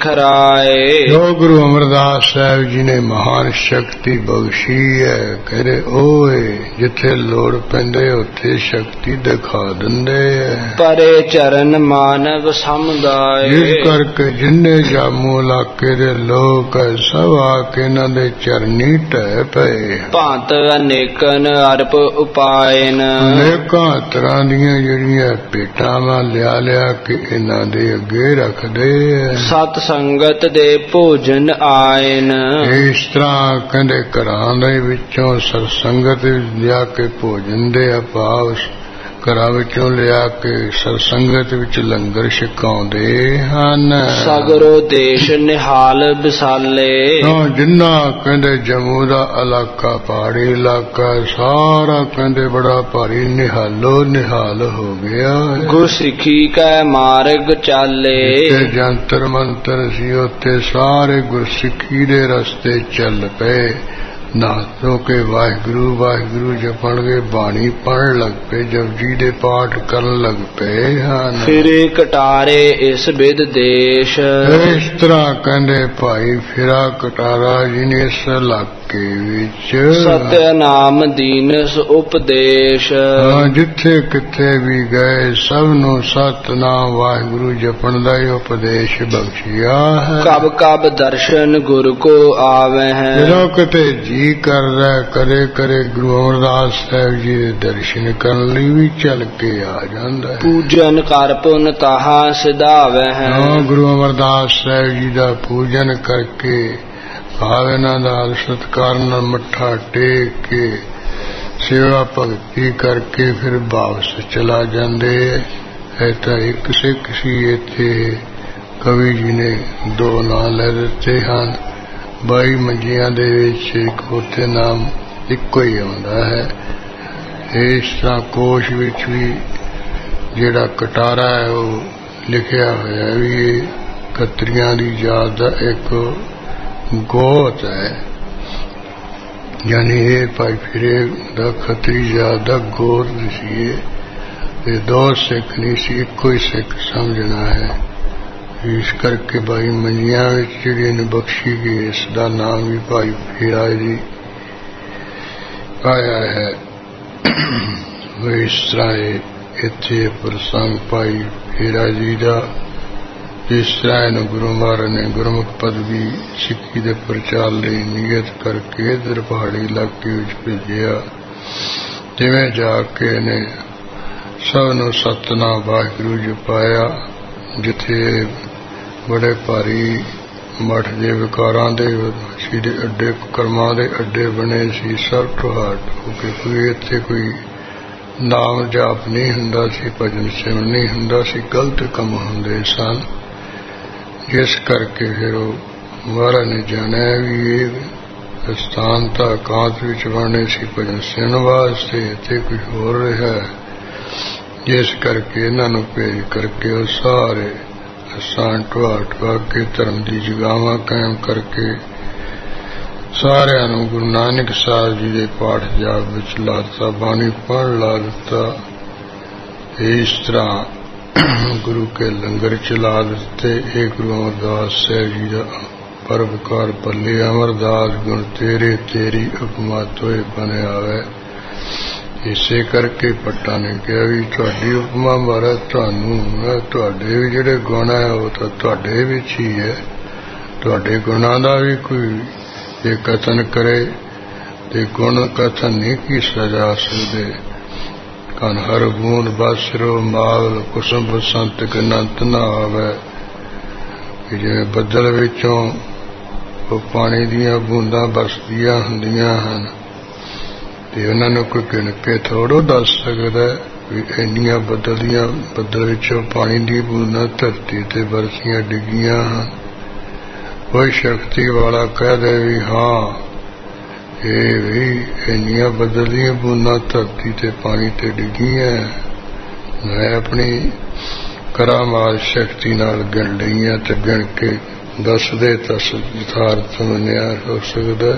ਦਿਖਰਾਏ। ਜੋ ਗੁਰੂ ਅਮਰਦਾਸ ਸਾਹਿਬ ਜੀ ਨੇ ਮਹਾਨ ਸ਼ਕਤੀ ਬਖਸ਼ੀ ਹੈ ਕਹਿੰਦੇ ਓਏ ਜਿੱਥੇ ਲੋੜ ਪੈਂਦੇ ਉੱਥੇ ਸ਼ਕਤੀ ਦਿਖਾ ਦਿੰਦੇ ਹੈ। ਪਰੇ ਚਰਨ ਮਾਨਵ ਸਮੁਦਾਏ। ਜਿਸ ਕਰਕੇ ਜਿੰਨੇ ਜਾਮੂ ਇਲਾਕੇ ਦੇ ਲੋਕ ਸਭ ਆ ਕੇ ਇਹਨਾਂ ਦੇ ਚਰਨੀ ਢਹਿ ਪਏ। ਭਾਂਤ ਅਨੇਕਨ ਅਰਪ ਉਪਾਇਨ। ਅਨੇਕਾਂ ਤਰ੍ਹਾਂ ਜਿਹੜੀਆਂ ਭੇਟਾਂ ਨਾਲ ਲਿਆ ਲਿਆ ਕੇ ਇਹਨਾਂ ਦੇ ਅੱਗੇ ਰੱਖਦੇ ਸਤ ਸੰਗਤ ਦੇ ਭੋਜਨ ਆਇਨ। ਇਸ ਤਰ੍ਹਾਂ ਕਹਿੰਦੇ ਘਰਾਂ ਦੇ ਵਿੱਚੋਂ ਸਰਸੰਗਤ ਲਿਆ ਕੇ ਭੋਜਨ ਦੇ ਅਭਾਵ ਘਰਾਂ ਵਿੱਚੋਂ ਲਿਆ ਕੇ ਸਰਸੰਗਤ ਵਿੱਚ ਲੰਗਰ ਛਕਾਉਂਦੇ ਹਨ। ਸਗਰੋ ਦੇਸ਼ ਨਿਹਾਲ ਵਿਸਾਲੇ। ਜਿੰਨਾ ਕਹਿੰਦੇ ਜੰਮੂ ਦਾ ਇਲਾਕਾ ਪਹਾੜੀ ਇਲਾਕਾ ਸਾਰਾ ਕਹਿੰਦੇ ਬੜਾ ਭਾਰੀ ਨਿਹਾਲੋ ਨਿਹਾਲ ਹੋ ਗਿਆ। ਗੁਰਸਿੱਖੀ ਕੈ ਮਾਰਗ ਚਾਲੇ। ਤੇ ਜੰਤਰ ਮੰਤਰ ਸੀ ਉੱਥੇ ਸਾਰੇ ਗੁਰਸਿੱਖੀ ਦੇ ਰਸਤੇ ਚੱਲ ਪਏ। ਨਾ ਧੋ ਕੇ ਵਾਹਿਗੁਰੂ ਵਾਹਿਗੁਰੂ ਜਪਣਗੇ ਬਾਣੀ ਪੜ੍ਹਨ ਲੱਗ ਪਏ ਜਪਜੀ ਦੇ ਪਾਠ ਕਰਨ ਲੱਗ ਪਏ ਹਨ। ਫਿਰੇ ਕਟਾਰੇ ਇਸ ਬਿਦ ਦੇਸ਼। ਇਸ ਤਰ੍ਹਾਂ ਕਹਿੰਦੇ ਭਾਈ ਫਿਰਾ ਕਟਾਰਾ ਜੀ ਨੇ ਇਸ ਇਲਾਕੇ ਵਿੱਚ ਸਤਿ ਨਾਮ ਦੀਨਸ ਉਪਦੇਸ਼। ਜਿੱਥੇ ਕਿੱਥੇ ਵੀ ਗਏ ਸਭ ਨੂੰ ਸਤਿਨਾਮ ਵਾਹਿਗੁਰੂ ਜਪਣ ਦਾ ਹੀ ਉਪਦੇਸ਼ ਬਖਸ਼ਿਆ ਹੈ। ਕਬ ਕਬ ਦਰਸ਼ਨ ਗੁਰੂ ਕੋ ਆਵੇ ਹੈ। ਜਦੋਂ ਕਿਤੇ ਜੀ ਕਰਦਾ ਕਦੇ ਕਦੇ ਗੁਰੂ ਅਮਰਦਾਸ ਸਾਹਿਬ ਜੀ ਦੇ ਦਰਸ਼ਨ ਕਰਨ ਲਈ ਵੀ ਚੱਲ ਕੇ ਆ ਜਾਂਦਾ ਹੈ। ਪੂਜਨ ਕਰ ਪੁਨ ਤਾਹਾ ਸਿਧਾਵੇ ਹੈ। ਗੁਰੂ ਅਮਰਦਾਸ ਸਾਹਿਬ ਜੀ ਦਾ ਪੂਜਨ ਕਰਕੇ ਭਾਵ ਇਹਨਾਂ ਦਾ ਸਤਿਕਾਰ ਨਾਲ ਮੱਥਾ ਟੇਕ ਕੇ ਸੇਵਾ ਭਗਤੀ ਕਰਕੇ ਫਿਰ ਵਾਪਸ ਚਲਾ ਜਾਂਦੇ। ਇਹ ਤਾਂ ਇੱਕ ਸਿੱਖ ਸੀ ਇੱਥੇ ਕਵੀ ਜੀ ਨੇ ਦੋ ਨਾਂ ਲੈ ਦਿੱਤੇ ਹਨ। ਬਾਈ ਮੰਜੀਆਂ ਦੇ ਵਿੱਚ ਇੱਕ ਉੱਥੇ ਨਾਮ ਇੱਕੋ ਹੀ ਆਉਂਦਾ ਹੈ। ਇਸ ਤਰ੍ਹਾਂ ਕੋਸ਼ ਵਿੱਚ ਵੀ ਜਿਹੜਾ ਕਟਾਰਾ ਹੈ ਉਹ ਲਿਖਿਆ ਹੋਇਆ ਵੀ ਇਹ ਖੱਤਰੀਆਂ ਦੀ ਜਾਤ ਦਾ ਇੱਕ ਗੋਤ ਹੈ। ਯਾਨੀ ਇਹ ਭਾਈ ਫਿਰੇ ਦਾ ਖੱਤਰੀ ਜਾਤ ਦਾ ਗੋਤ ਸੀ। ਇਹ ਦੋ ਸਿੱਖ ਨਹੀਂ ਸੀ ਇੱਕੋ ਹੀ ਸਿੱਖ ਸਮਝਣਾ ਹੈ। ਇਸ ਕਰਕੇ ਭਾਈ ਮੰਜੀਆਂ ਵਿੱਚ ਜਿਹੜੀ ਨੇ ਬਖਸ਼ੀ ਗਈ ਇਸ ਦਾ ਨਾਮ ਵੀ ਭਾਈ ਫੇਰਾ ਜੀ ਆਇਆ ਹੈ। ਇਸ ਤਰ੍ਹਾਂ ਇੱਥੇ ਪ੍ਰਸੰਗ ਭਾਈ ਫੇਰਾ ਜੀ ਦਾ ਜਿਸ ਤਰ੍ਹਾਂ ਇਹਨੂੰ ਗੁਰੂ ਮਹਾਰਾਜ ਨੇ ਗੁਰਮੁਖ ਪਦਵੀ ਸਿੱਖੀ ਦੇ ਪ੍ਰਚਾਰ ਲਈ ਨਿਯਤ ਕਰਕੇ ਇੱਧਰ ਪਹਾੜੀ ਇਲਾਕੇ ਵਿੱਚ ਭੇਜਿਆ। ਜਿਵੇਂ ਜਾ ਕੇ ਇਹਨੇ ਸਭ ਨੂੰ ਸਤਿਨਾਮ ਵਾਹਿਗੁਰੂ ਜਪਾਇਆ। ਜਿੱਥੇ ਬੜੇ ਭਾਰੀ ਮਠ ਦੇ ਵਿਕਾਰਾਂ ਦੇ ਦੇ ਅੱਡੇ ਕਰਮਾਂ ਦੇ ਅੱਡੇ ਬਣੇ ਸੀ ਸਭ ਠਹਾਟ ਹੋ ਕੇ ਕੋਈ ਇੱਥੇ ਕੋਈ नाम जाप नहीं हुंदा सी, भजन सिमरन नहीं हुंदा सी, गलत काम हुंदे सन। जिस करके फिर महाराज ने जानिया भी ये स्थान तो एकांत विच बनने सी भजन सिमरन वास्ते, ते कुछ होर रहा है। जिस करके इन्हों भेज करके वो सारे स्थान ढवा ढवा के धर्म की जगावां कायम करके सारिया गुरु नानक साहब जी के पाठ जाप विच ला दिता, बाणी पढ़ ला दिता। इस तरह गुरु के लंगर चला दिते। एक गुरु अमरदास साहब जी का परोपकार पल्ले, अमरदास गुण तेरे तेरी उपमा तोए बने आवे। इसे करके भट्टा ने कहा भी तुहाडी उपमा महाराज तुहानू तुहाडे भी जिहड़े गुण है वो तो तुहाडे विच ही है। तुहाडे गुणां दा भी कोई ये कथन करे ते गुण कथन नहीं की सजा सकते। कन हर बूंद बासरो माल कुसुम बसंत गनंत ना आवे। जिवें बदल विचों वो पानी दियां बूंदां बरसदियां हुंदियां हन ते उन्हां नूं कोई गिण के थोड़ो दस सकदा भी इन्नियां बदलियां बदल विचों पानी दी बूंदां धरती ते बरसियां डिगियां हन। कोई शक्ति वाला कह दे भी हाँ ये भी इन्नियां बदलियां बूंदां धरती ते पानी ते डिगियां, मैं अपनी करामात शक्ति नाल गिण लईयां ते गिण के दस दे दस यथार्थ मन्निया हो सकदा।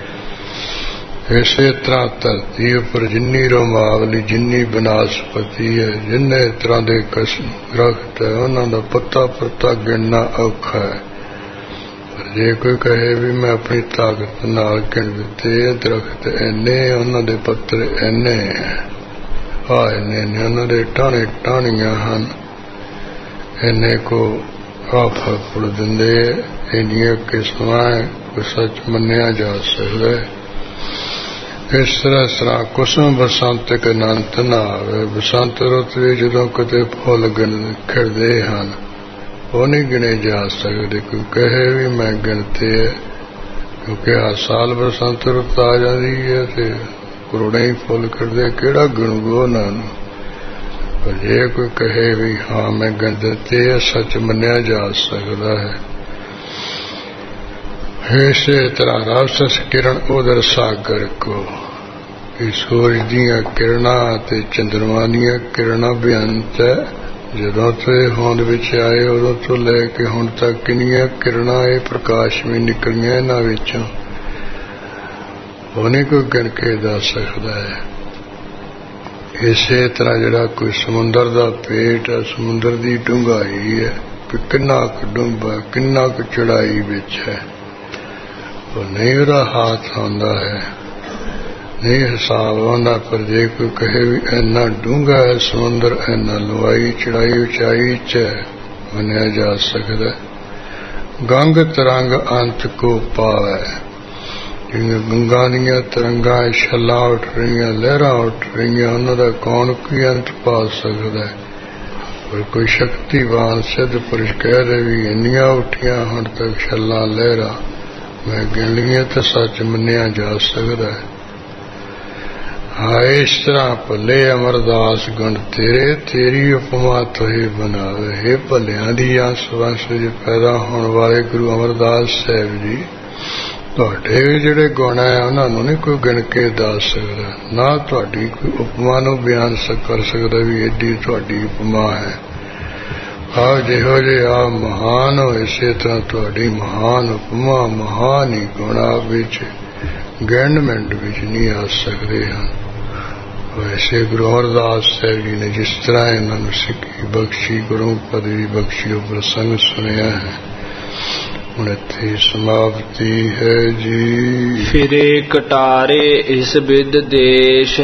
इसे तरह धरती उपर जिन्नी रोमावली जिन्नी बनास्पति है, जिन्ने तरह के कसम दरख्त है उन्हां दा पत्ता पत्ता गिणना औखा है। पर जे कोई कहे भी मैं अपनी ताकत नाल गिण दिते दरख्त इन्ने उन्हां दे पत्तर इन्ने आ इन्ने ने उन्हां दे टाणे टाणियां हन, इन्ने को आ फल फुल दिंदे। इन्नियां किस्मां कोई सच मन्निया जा सकदा है। इस तरह तरह कुसुम बसंत के अंत ना आवे। बसंत रुत भी जदों किते फुल खिड़दे हन वो नहीं गिने जा सकते। कोई कहे भी मैं गिनते है क्योंकि हर साल बसंत रुत आ जाती है ते करोड़े ही फुल खिड़दे, किहड़ा गिणूगा उन्हां नूं। पर जे कोई कहे भी हाँ मैं गिन दिते है, सच मन्निया जा सकता है। इसे तरह रावसस किरण उधर सागर को सूरज दियां किरणा ते चंद्रमा दियां किरणा बेअंत है। जदों तो होंद विच आए उदों तो लैके हुण तक किन्नियां किरणा ये प्रकाश में निकलियां इन्हां विचों वो नहीं कोई गिण के दस सकदा है। इसे तरह जिहड़ा कोई समुंदर दा पेट है, समुंदर दी डूंघाई है कि किन्ना क डूंघा किन्ना क चढ़ाई विच है, वो नहीं उहदा हाथ आउंदा है, नहीं हिसाब आउंदा। पर जे कोई कहे भी इन्ना डूंघा है समुंदर, इन्ना लंबाई चढ़ाई उचाई च मन्निया जा सकदा। गंग तरंग अंत को पावै, जिवें गंगा दियां तरंगां छल्लां उठ रहियां लहरां उठ रहियां उन्हां दा कौन कोई अंत पा सकदा है। पर कोई शक्तिवान सिद्ध पुरुष कह दे भी इन्नियां उठियां हुण तक छल्लां लहरां मैं गिण लिया तो सच मन्निया जा सकता है। हाँ इस तरह भले अमरदास गुण तेरे तेरी उपमा तुहे बनावे। हे भलियां दी अंस वंश च पैदा होने वाले गुरु अमरदास साहब जी, तुहाडे भी जिहड़े गुण है उन्हां नूं नहीं कोई गिण के दस सकदा, ना तुहाडी कोई उपमा नूं बयान कर सकदा भी एडी तुहाडी उपमा है। आओ जिहो जे आप महान हो, इसे तरह तुहाडी महान उपमा महान ही गुण आप विच गिण मिंट विच नहीं आ सकते हैं। वैसे गुरु अमरदास साहब जी ने जिस तरह इन्होंने सिक्खी बख्शी, गुरु पदवी बख्शी, प्रसंग सुनिया है, हुण इत्थे समाप्ति है जी। फिरे कटारे इस विद देश,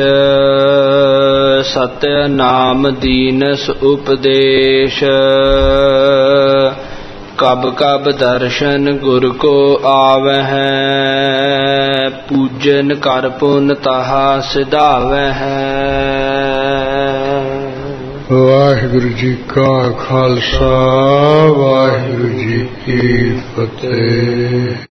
सत्य नाम दीनस उपदेश। कब कब दर्शन गुर को आवह, पूजन कर पुन तहा सिधावह। वाहिगुरु जी का खालसा, वाहिगुरु जी की फतेह।